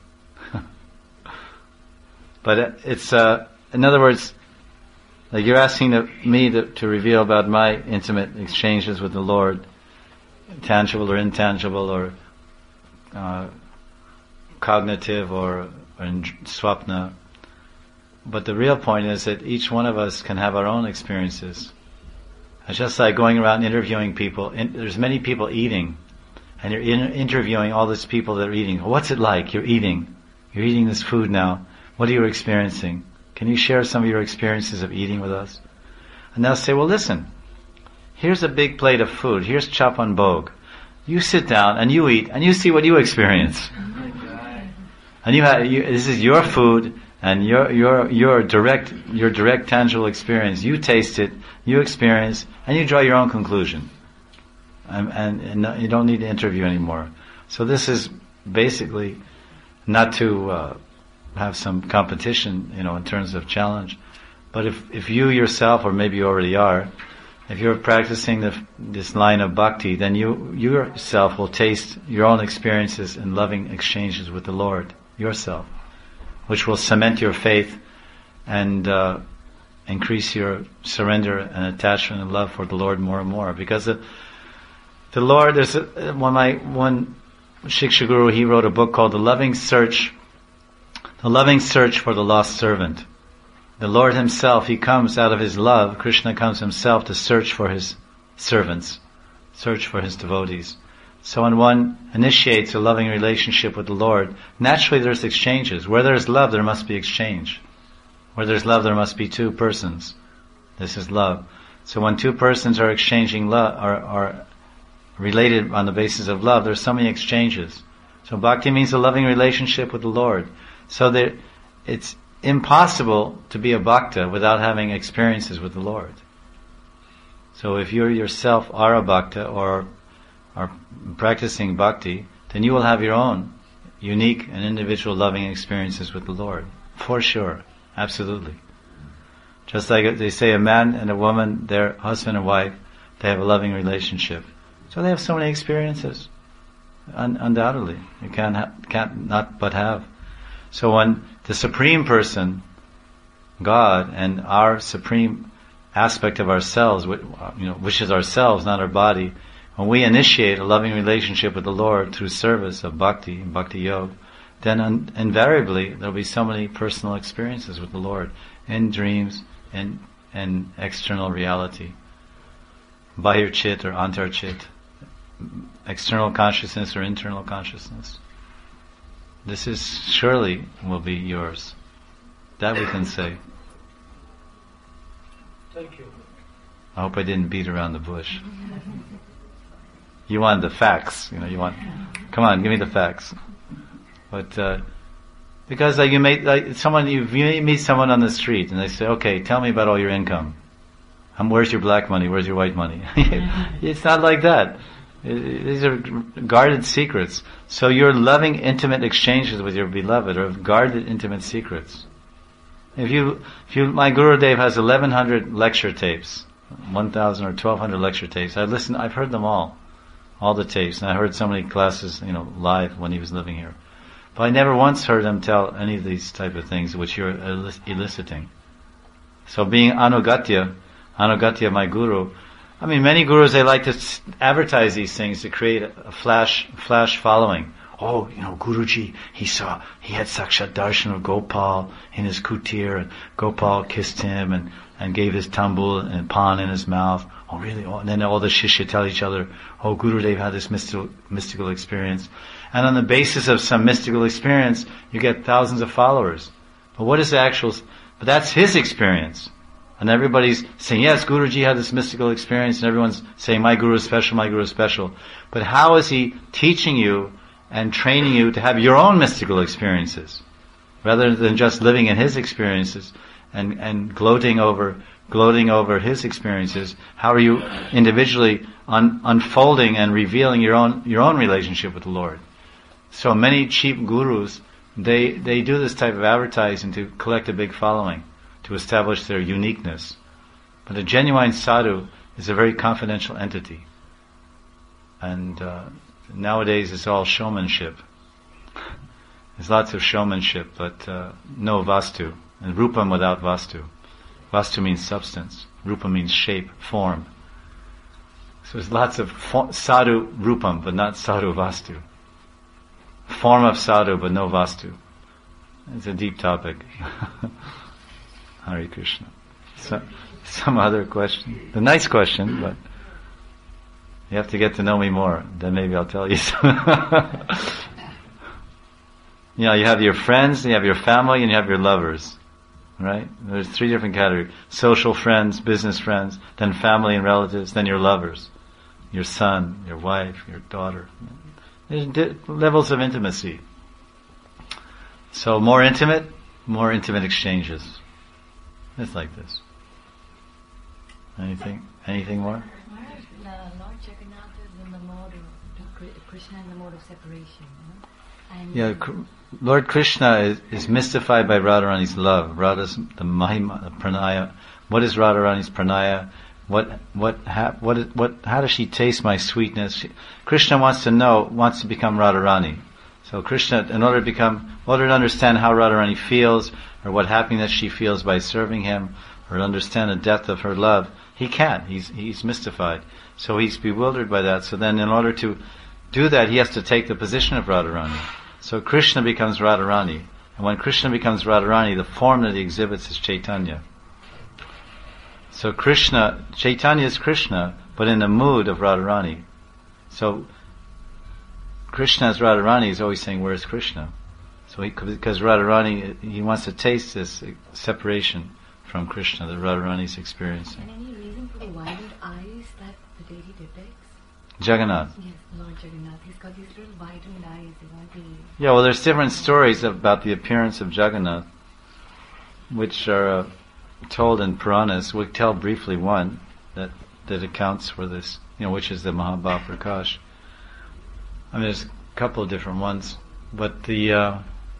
Speaker 1: But it's, uh, in other words, like you're asking the, me to, to reveal about my intimate exchanges with the Lord, tangible or intangible, or uh, cognitive or, or in swapna. But the real point is that each one of us can have our own experiences. It's just like going around interviewing people. In, there's many people eating, and you're in, interviewing all these people that are eating. What's it like? You're eating. You're eating this food now. What are you experiencing? Can you share some of your experiences of eating with us? And they'll say, well, listen, here's a big plate of food. Here's chapan bhog. You sit down and you eat and you see what you experience. And you have, you, this is your food and your, your, your direct, your direct tangible experience. You taste it, you experience, and you draw your own conclusion. And, and, and you don't need to interview anymore. So this is basically not to uh, have some competition, you know, in terms of challenge. But if, if you yourself, or maybe you already are, if you're practicing the, this line of bhakti, then you, you yourself will taste your own experiences in loving exchanges with the Lord, yourself, which will cement your faith and uh, increase your surrender and attachment and love for the Lord more and more. Because the, the Lord, there's a, one, my, one Shiksha Guru, he wrote a book called The Loving Search, The Loving Search for the Lost Servant. The Lord Himself, He comes out of His love, Krishna comes Himself to search for His servants, search for His devotees. So when one initiates a loving relationship with the Lord, naturally there's exchanges. Where there's love, there must be exchange. Where there's love, there must be two persons This is love. So when two persons are exchanging love, are, are related on the basis of love, there's so many exchanges. So bhakti means a loving relationship with the Lord. So there, it's impossible to be a bhakta without having experiences with the Lord. So if you yourself are a bhakta or are practicing bhakti, then you will have your own unique and individual loving experiences with the Lord. For sure. Absolutely. Just like they say a man and a woman, they're husband and wife, they have a loving relationship. So they have so many experiences. Un- undoubtedly. You can't, ha- can't not but have. So when the Supreme Person, God, and our supreme aspect of ourselves, which, you know, which is ourselves, not our body, when we initiate a loving relationship with the Lord through service of bhakti, bhakti yoga, then un- invariably there'll be so many personal experiences with the Lord in dreams and and external reality, bahir chit or antar chit, external consciousness or internal consciousness. This is surely will be yours. That we can say.
Speaker 3: Thank you.
Speaker 1: I hope I didn't beat around the bush. You want the facts, you know. You want, come on, give me the facts. But uh, because like you meet like someone, you, you meet someone on the street and they say, "Okay, tell me about all your income. Um, where's your black money? Where's your white money?" It's not like that. It, these are guarded secrets. So your loving, intimate exchanges with your beloved are guarded, intimate secrets. If you, if you, my Guru Dev has eleven hundred lecture tapes, one thousand or twelve hundred lecture tapes. I listened. I've heard them all, all the tapes, and I heard so many classes, you know, live when he was living here. But I never once heard him tell any of these type of things which you're elic- eliciting. So being Anugatya, Anugatya, my Guru, I mean, many gurus, they like to s- advertise these things to create a, a flash, flash following. Oh, you know, Guruji, he saw, he had Sakshat Darshan of Gopal in his kutir, and Gopal kissed him and, and gave his tambul and pan in his mouth. Oh, really? Oh, and then all the shishya tell each other, oh, Gurudev had this mystical, mystical experience. And on the basis of some mystical experience, you get thousands of followers. But what is the actual, but that's his experience. And everybody's saying, yes, Guruji had this mystical experience, and everyone's saying, my Guru is special, my Guru is special. But how is he teaching you and training you to have your own mystical experiences? Rather than just living in his experiences and, and gloating over, gloating over his experiences, how are you individually un, unfolding and revealing your own, your own relationship with the Lord? So many cheap gurus, they, they do this type of advertising to collect a big following, to establish their uniqueness. But a genuine sadhu is a very confidential entity. And uh, nowadays it's all showmanship. There's lots of showmanship, but uh, no vastu. And rupam without vastu. Vastu means substance. Rupa means shape, form. So there's lots of fo- sadhu rupam, but not sadhu vastu. Form of sadhu, but no vastu. It's a deep topic. Hare Krishna. So, some other question. The nice question, but you have to get to know me more. Then maybe I'll tell you some. You know, you have your friends, you have your family, and you have your lovers. Right? There's three different categories. Social friends, business friends, then family and relatives, then your lovers. Your son, your wife, your daughter. There's di- levels of intimacy. So more intimate, more intimate exchanges. It's like this. Anything? Anything more?
Speaker 2: The Lord Jagannath is in the mode of Krishna in the mode of separation. You know? And
Speaker 1: Yeah, Lord Krishna is, is mystified by Radharani's love. Radha's the Mahima, the Pranaya. What is Radharani's Pranaya? What what ha, what is, what? How does she taste my sweetness? She, Krishna wants to know, wants to become Radharani. So Krishna, in order to become, in order to understand how Radharani feels, or what happiness she feels by serving him, or to understand the depth of her love, he can't. He's he's mystified. So he's bewildered by that. So then, in order to do that, he has to take the position of Radharani. So Krishna becomes Radharani. And when Krishna becomes Radharani, the form that he exhibits is Chaitanya. So Krishna, Chaitanya is Krishna, but in the mood of Radharani. So Krishna as Radharani is always saying, where's Krishna? So he, because Radharani, he wants to taste this separation from Krishna that Radharani is experiencing.
Speaker 2: And any reason for the widened eyes that the deity depicts?
Speaker 1: Jagannath.
Speaker 2: Yes, Lord Jagannath. He's got these little widened eyes. They want to...
Speaker 1: Yeah, well, there's different stories about the appearance of Jagannath, which are uh, told in Puranas. We'll tell briefly one that, that accounts for this, you know, which is the Mahabhav Prakash. I mean, there's a couple of different ones, but the uh,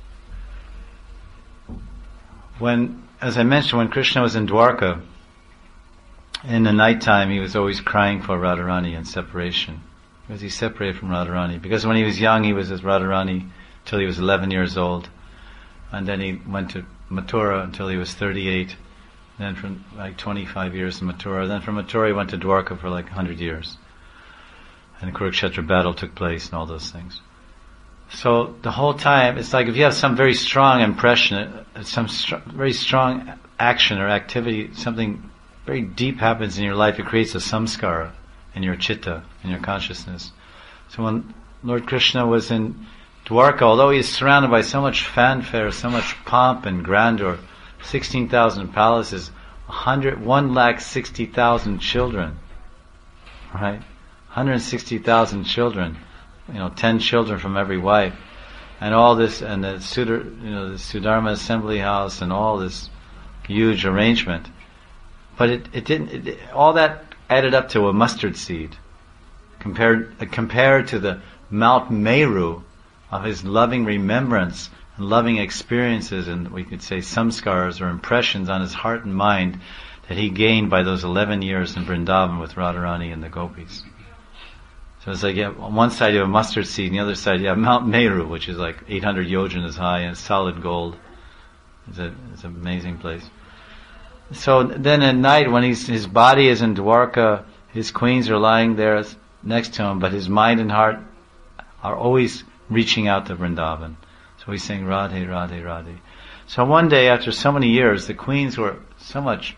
Speaker 1: when, as I mentioned, when Krishna was in Dwarka, in the nighttime he was always crying for Radharani and separation, because he separated from Radharani. Because when he was young, he was with Radharani till he was eleven years old, and then he went to Mathura until he was thirty-eight. Then from like twenty-five years in Mathura. Then from Mathura he went to Dwarka for like one hundred years. And the Kurukshetra battle took place and all those things. So the whole time, it's like if you have some very strong impression, uh, some str- very strong action or activity, something very deep happens in your life, it creates a samskara in your chitta, in your consciousness. So when Lord Krishna was in Dwarka, although he is surrounded by so much fanfare, so much pomp and grandeur, sixteen thousand palaces, one hundred, one lakh sixty thousand children, right? one hundred sixty thousand children, you know, ten children from every wife, and all this, and the Sudar, you know, the Sudharma Assembly House, and all this huge arrangement. But it, it didn't. It, all that added up to a mustard seed, compared uh, compared to the Mount Meru of his loving remembrance and loving experiences, and we could say samskaras or impressions on his heart and mind that he gained by those eleven years in Vrindavan with Radharani and the gopis. So it's like you have, on one side you have a mustard seed, and the other side you have Mount Meru, which is like eight hundred yojanas high and solid gold. It's a it's an amazing place. So then at night, when he's, his body is in Dwarka, his queens are lying there next to him, but his mind and heart are always reaching out to Vrindavan. So he's saying Radhe, Radhe, Radhe. So one day, after so many years, the queens were so much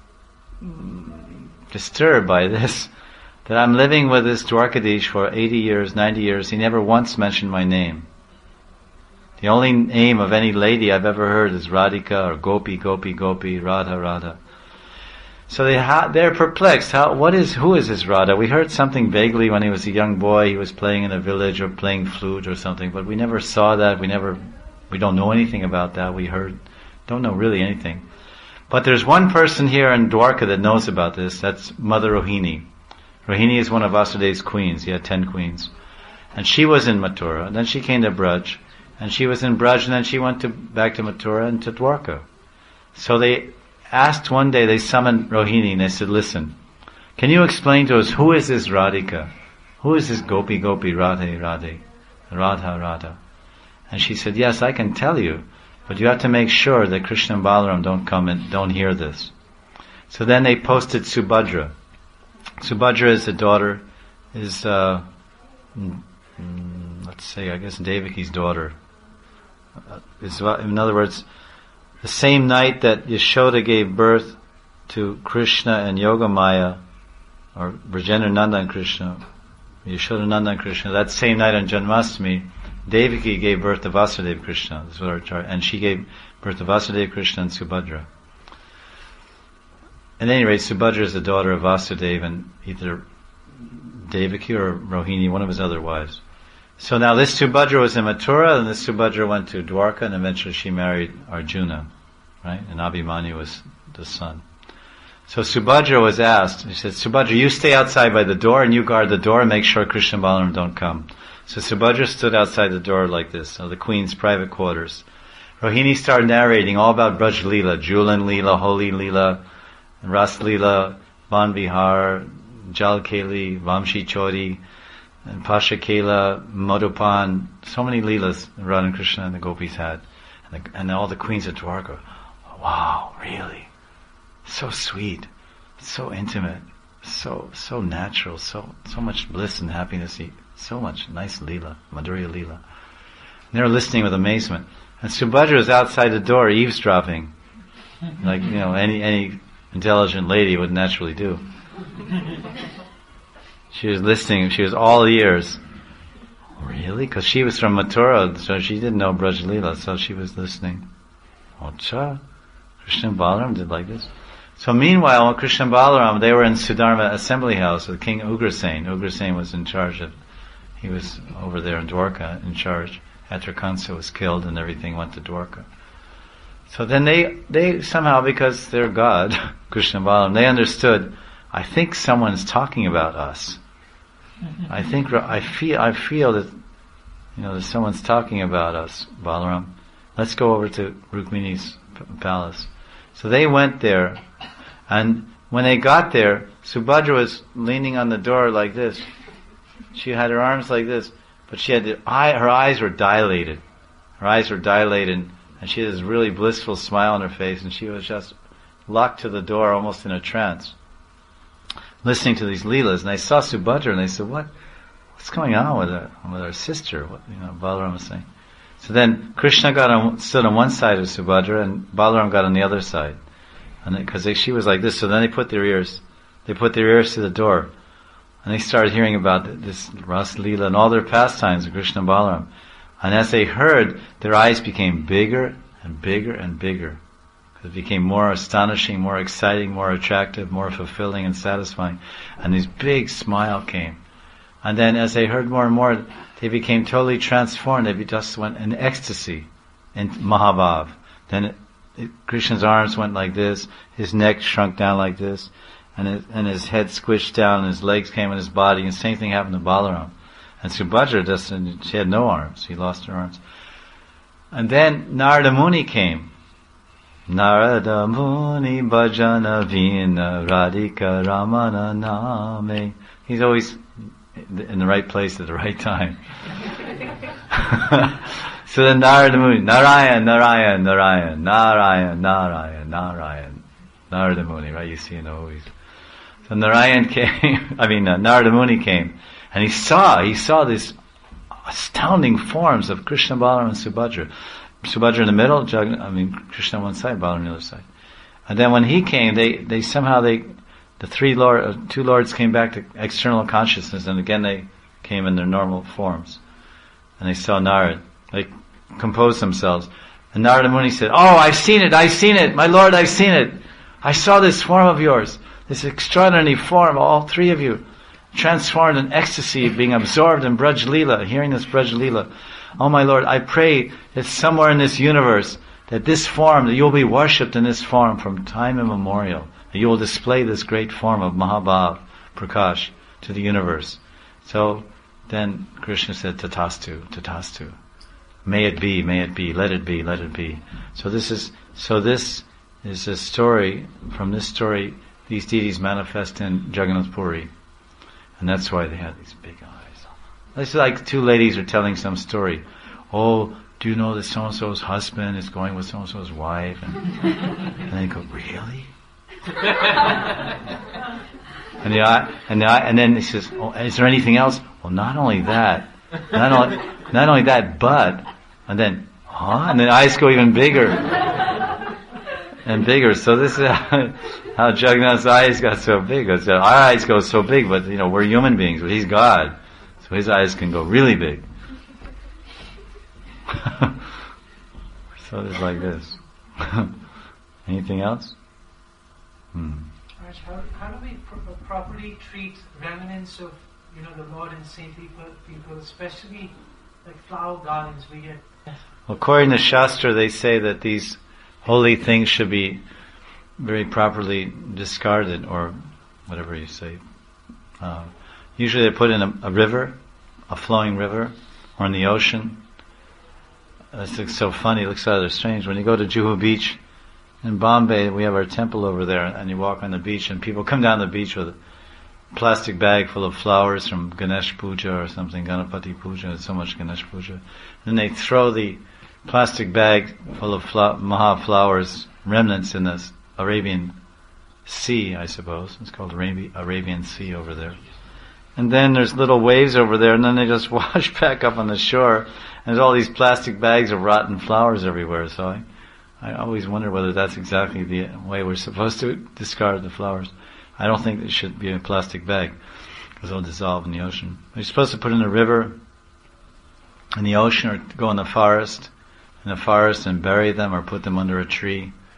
Speaker 1: disturbed by this, that I'm living with this Dwarkadish for eighty years, ninety years, he never once mentioned my name. The only name of any lady I've ever heard is Radhika or Gopi, Gopi, Gopi, Radha, Radha. So they ha- they're perplexed. How? What is? Who is this Radha? We heard something vaguely when he was a young boy. He was playing in a village or playing flute or something, but we never saw that. We never, we don't know anything about that. We heard, don't know really anything. But there's one person here in Dwarka that knows about this. That's Mother Rohini. Rohini is one of Vasudev's queens. He had ten queens, and she was in Mathura. Then she came to Braj. And she was in Braj, and then she went to back to Mathura and to Dwarka. So they asked one day, they summoned Rohini, and they said, listen, can you explain to us, who is this Radhika? Who is this Gopi, Gopi, Radhe, Radhe, Radha, Radha? And she said, yes, I can tell you, but you have to make sure that Krishna and Balaram don't come and don't hear this. So then they posted Subhadra. Subhadra is the daughter, is, uh, mm, let's say, I guess Devaki's daughter. Uh, is, in other words, the same night that Yashoda gave birth to Krishna and Yogamaya, or Brajendra Nanda and Krishna, Yashoda Nanda and Krishna, that same night on Janmashtami, Devaki gave birth to Vasudeva Krishna. This is what our chart, and she gave birth to Vasudeva Krishna and Subhadra. At any rate, Subhadra is the daughter of Vasudeva and either Devaki or Rohini, one of his other wives. So now this Subhadra was in Mathura, and this Subhadra went to Dwarka, and eventually she married Arjuna, right? And Abhimanyu was the son. So Subhadra was asked, he said, Subhadra, you stay outside by the door, and you guard the door, and make sure Krishna and Balaram don't come. So Subhadra stood outside the door like this, so the queen's private quarters. Rohini started narrating all about Braj Leela, Julan Leela, Holi Leela, Ras Leela, Ban Vihar, Jal Keli, Vamshi Chori, and Pasha Kela, Madhupan, so many Leelas Radha and Krishna and the gopis had. And, the, and all the queens of Dwarka. Wow, really? So sweet, so intimate, so so natural, so so much bliss and happiness, so much nice Leela, Madhurya Leela. And they were listening with amazement. And Subhadra was outside the door eavesdropping, like, you know, any any intelligent lady would naturally do. She was listening, she was all ears. Really? Because she was from Mathura, so she didn't know Braj Leela, so she was listening. Ocha? Krishna and Balaram did like this. So meanwhile, when Krishna and Balaram, they were in Sudharma assembly house with King Ugrasen. Ugrasen was in charge of, he was over there in Dwarka in charge after Kansa was killed and everything went to Dwarka. So then they, they somehow, because they're God, Krishna and Balaram, they understood, I think someone's talking about us. I think, I feel, I feel that, you know, that someone's talking about us, Balaram. Let's go over to Rukmini's p- palace. So they went there, and when they got there, Subhadra was leaning on the door like this. She had her arms like this, but she had the eye, her eyes were dilated. Her eyes were dilated, and she had this really blissful smile on her face, and she was just locked to the door, almost in a trance, listening to these leelas. And they saw Subhadra, and they said, "What? What's going on with her, with her sister?" What, you know, Balaram was saying. So then Krishna got on, stood on one side of Subhadra, and Balaram got on the other side, and because she was like this. So then they put their ears, they put their ears to the door, and they started hearing about this Ras Leela and all their pastimes of Krishna and Balaram. And as they heard, their eyes became bigger and bigger and bigger. It became more astonishing, more exciting, more attractive, more fulfilling and satisfying. And this big smile came. And then as they heard more and more, they became totally transformed. They just went in ecstasy, in Mahabhav. Then it, it, Krishna's arms went like this, his neck shrunk down like this, and his, and his head squished down, and his legs came in his body, and the same thing happened to Balaram. And Subhadra just, she had no arms, she lost her arms. And then Narada Muni came. Narada Muni Bhajana Vina Radhika Ramana Name. He's always in the right place at the right time. So then Narada Muni, Narayan, Narayan, Narayan, Narayan, Narayan, Narayan, Narada Muni, right? You see in the movies. So Narayan came, I mean uh, Narada Muni came, and he saw, he saw these astounding forms of Krishna, Balaram, and Subhadra. Subhadra in the middle, Jagn- I mean Krishna on one side, Balaram on the other side. And then when he came, they, they somehow they, the three lord, uh, two lords came back to external consciousness, and again they came in their normal forms. And they saw Narad. They composed themselves. And Narada Muni said, "Oh, I've seen it, I've seen it, my lord, I've seen it. I saw this form of yours, this extraordinary form, all three of you, transformed in ecstasy, being absorbed in Braj Leela, hearing this Braj Leela. Oh my Lord, I pray that somewhere in this universe, that this form, that you'll be worshipped in this form from time immemorial, that you will display this great form of Mahabhav, Prakash, to the universe." So then Krishna said, "Tatastu, Tatastu. May it be, may it be, let it be, let it be." So this is, so this is a story, from this story, these deities manifest in Jagannath Puri. And that's why they had these big eyes. It's like two ladies are telling some story. "Oh, do you know that so-and-so's husband is going with so-and-so's wife?" And, and they go, "Really?" and, the eye, and, the eye, and then he says, "Oh, is there anything else?" "Well, not only that, not only, not only that, but," and then, "Huh?" And the eyes go even bigger and bigger. So this is how, how Jagannath's eyes got so big. So our eyes go so big, but you know, we're human beings, but he's God. So his eyes can go really big. So it's like this. Anything else? Hmm.
Speaker 4: How, how do we pro- properly treat remnants of, you know, the Lord and saintly people, especially like flower gardens we get?
Speaker 1: Well, according to Shastra, they say that these holy things should be very properly discarded, or whatever you say. Uh, usually they put in a, a river, a flowing river, or in the ocean. It looks so funny, it looks rather strange. When you go to Juhu Beach in Bombay, we have our temple over there, and you walk on the beach, and people come down the beach with a plastic bag full of flowers from Ganesh Puja or something, Ganapati Puja, there's so much Ganesh Puja. Then they throw the plastic bag full of fla- Maha flowers, remnants in this Arabian Sea, I suppose. It's called Arabi- Arabian Sea over there. And then there's little waves over there, and then they just wash back up on the shore, and there's all these plastic bags of rotten flowers everywhere. So I, I always wonder whether that's exactly the way we're supposed to discard the flowers. I don't think it should be in a plastic bag, because they'll dissolve in the ocean. You're supposed to put in a river, in the ocean, or go in the forest, in the forest and bury them, or put them under a tree.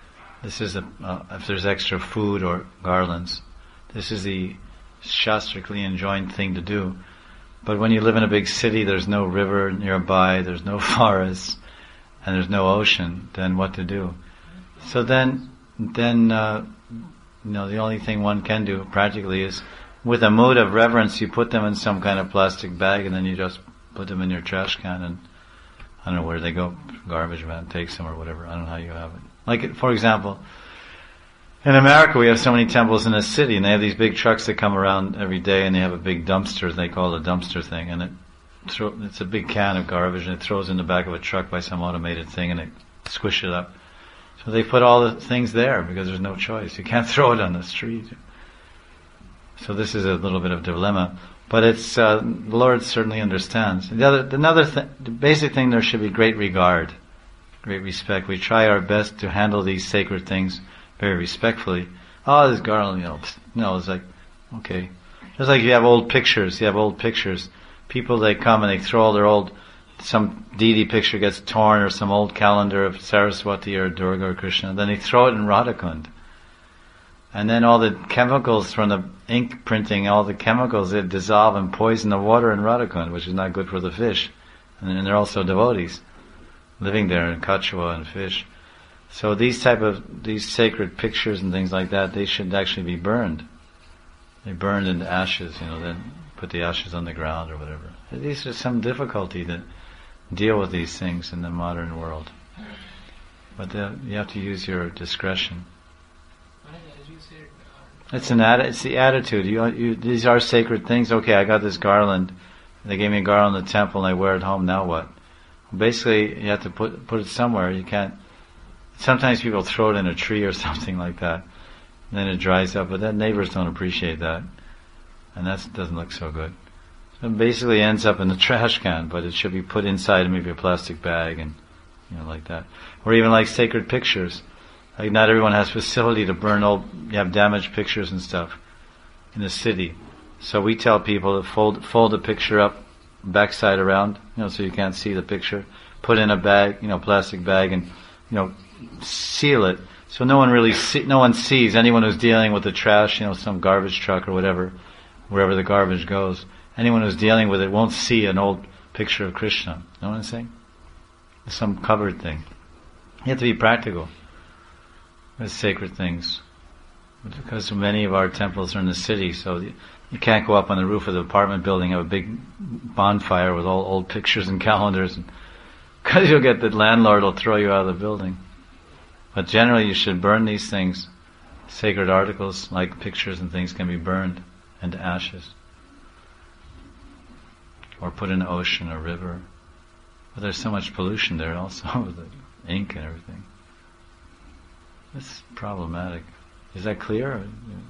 Speaker 1: This is a, uh, if there's extra food or garlands, this is the shastrically enjoined thing to do. But when you live in a big city, there's no river nearby, there's no forest, and there's no ocean, then what to do? So then, then, uh, you know, the only thing one can do practically is, with a mood of reverence, you put them in some kind of plastic bag and then you just put them in your trash can and I don't know where they go, garbage man takes them or whatever, I don't know how you have it. Like, for example, in America we have so many temples in a city and they have these big trucks that come around every day and they have a big dumpster, they call it a dumpster thing, and it throw, it's a big can of garbage and it throws in the back of a truck by some automated thing and it squish it up. So they put all the things there because there's no choice. You can't throw it on the street. So this is a little bit of dilemma, but it's uh, the Lord certainly understands. The other, another th- the basic thing, there should be great regard, great respect. We try our best to handle these sacred things very respectfully. Oh, this garland, you know, no, it's like, okay. Just like you have old pictures, you have old pictures. People, they come and they throw all their old, some deity picture gets torn or some old calendar of Saraswati or Durga or Krishna, then they throw it in Radhakund. And then all the chemicals from the ink printing, all the chemicals, they dissolve and poison the water in Radhakund, which is not good for the fish. And then they're also devotees living there in kachua and fish. So these type of, these sacred pictures and things like that, they should actually be burned. They burned into ashes, you know, then put the ashes on the ground or whatever. These are some difficulty to deal with these things in the modern world. But you have to use your discretion. It's an atti- It's the attitude. You, you, these are sacred things. Okay, I got this garland. They gave me a garland in the temple, and I wear it home. Now what? Basically, you have to put put it somewhere. You can't. Sometimes people throw it in a tree or something like that, and then it dries up. But then neighbors don't appreciate that, and that doesn't look so good. So it basically ends up in the trash can, but it should be put inside maybe a plastic bag, and you know, like that. Or even like sacred pictures. Like not everyone has facility to burn old, you have damaged pictures and stuff in the city. So we tell people to fold, fold the picture up, backside around, you know, so you can't see the picture. Put in a bag, you know, plastic bag, and, you know, seal it. So no one really see, no one sees, anyone who's dealing with the trash, you know, some garbage truck or whatever, wherever the garbage goes. Anyone who's dealing with it won't see an old picture of Krishna. You know what I'm saying? Some covered thing. You have to be practical with sacred things, because many of our temples are in the city, so you can't go up on the roof of the apartment building, have a big bonfire with all old pictures and calendars, because you'll get the landlord will throw you out of the building. But generally you should burn these things. Sacred articles like pictures and things can be burned into ashes, or put in the ocean or river. But there's so much pollution there also with the ink and everything. It's problematic. Is that clear?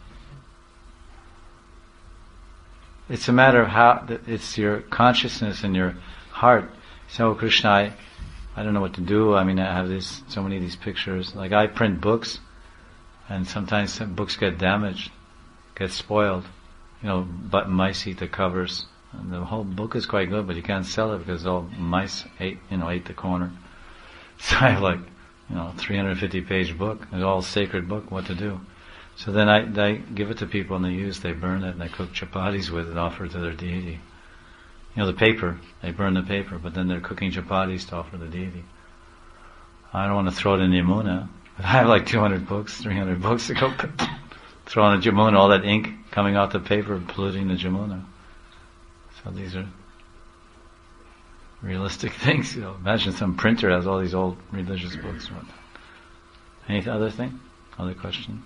Speaker 1: It's a matter of how, it's your consciousness and your heart. So Krishna, I, I don't know what to do. I mean, I have this, so many of these pictures. Like I print books, and sometimes some books get damaged, get spoiled. You know, but mice eat the covers. And the whole book is quite good, but you can't sell it because all mice ate, you know, ate the corner. So I have like, you know, three hundred fifty page book. It's all sacred book, what to do. So then I, I give it to people and they use, they burn it and they cook chapatis with it, offer it to their deity. You know, the paper, they burn the paper, but then they're cooking chapatis to offer the deity. I don't want to throw it in the Yamuna, but I have like two hundred books, three hundred books to go throw in the Yamuna, all that ink coming off the paper, polluting the Yamuna. So these are realistic things. You know, imagine some printer has all these old religious books. Any other thing? Other question?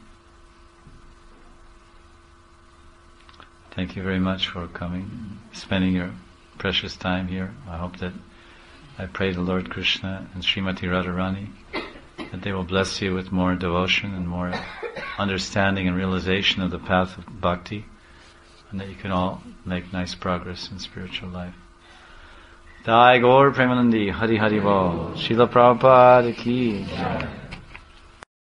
Speaker 1: Thank you very much for coming, spending your precious time here. I hope that, I pray the Lord Krishna and Srimati Radharani that they will bless you with more devotion and more understanding and realization of the path of bhakti, and that you can all make nice progress in spiritual life. Jai Gaur Premanandi, Hari Hari Bol, Srila Prabhupada ki Jai.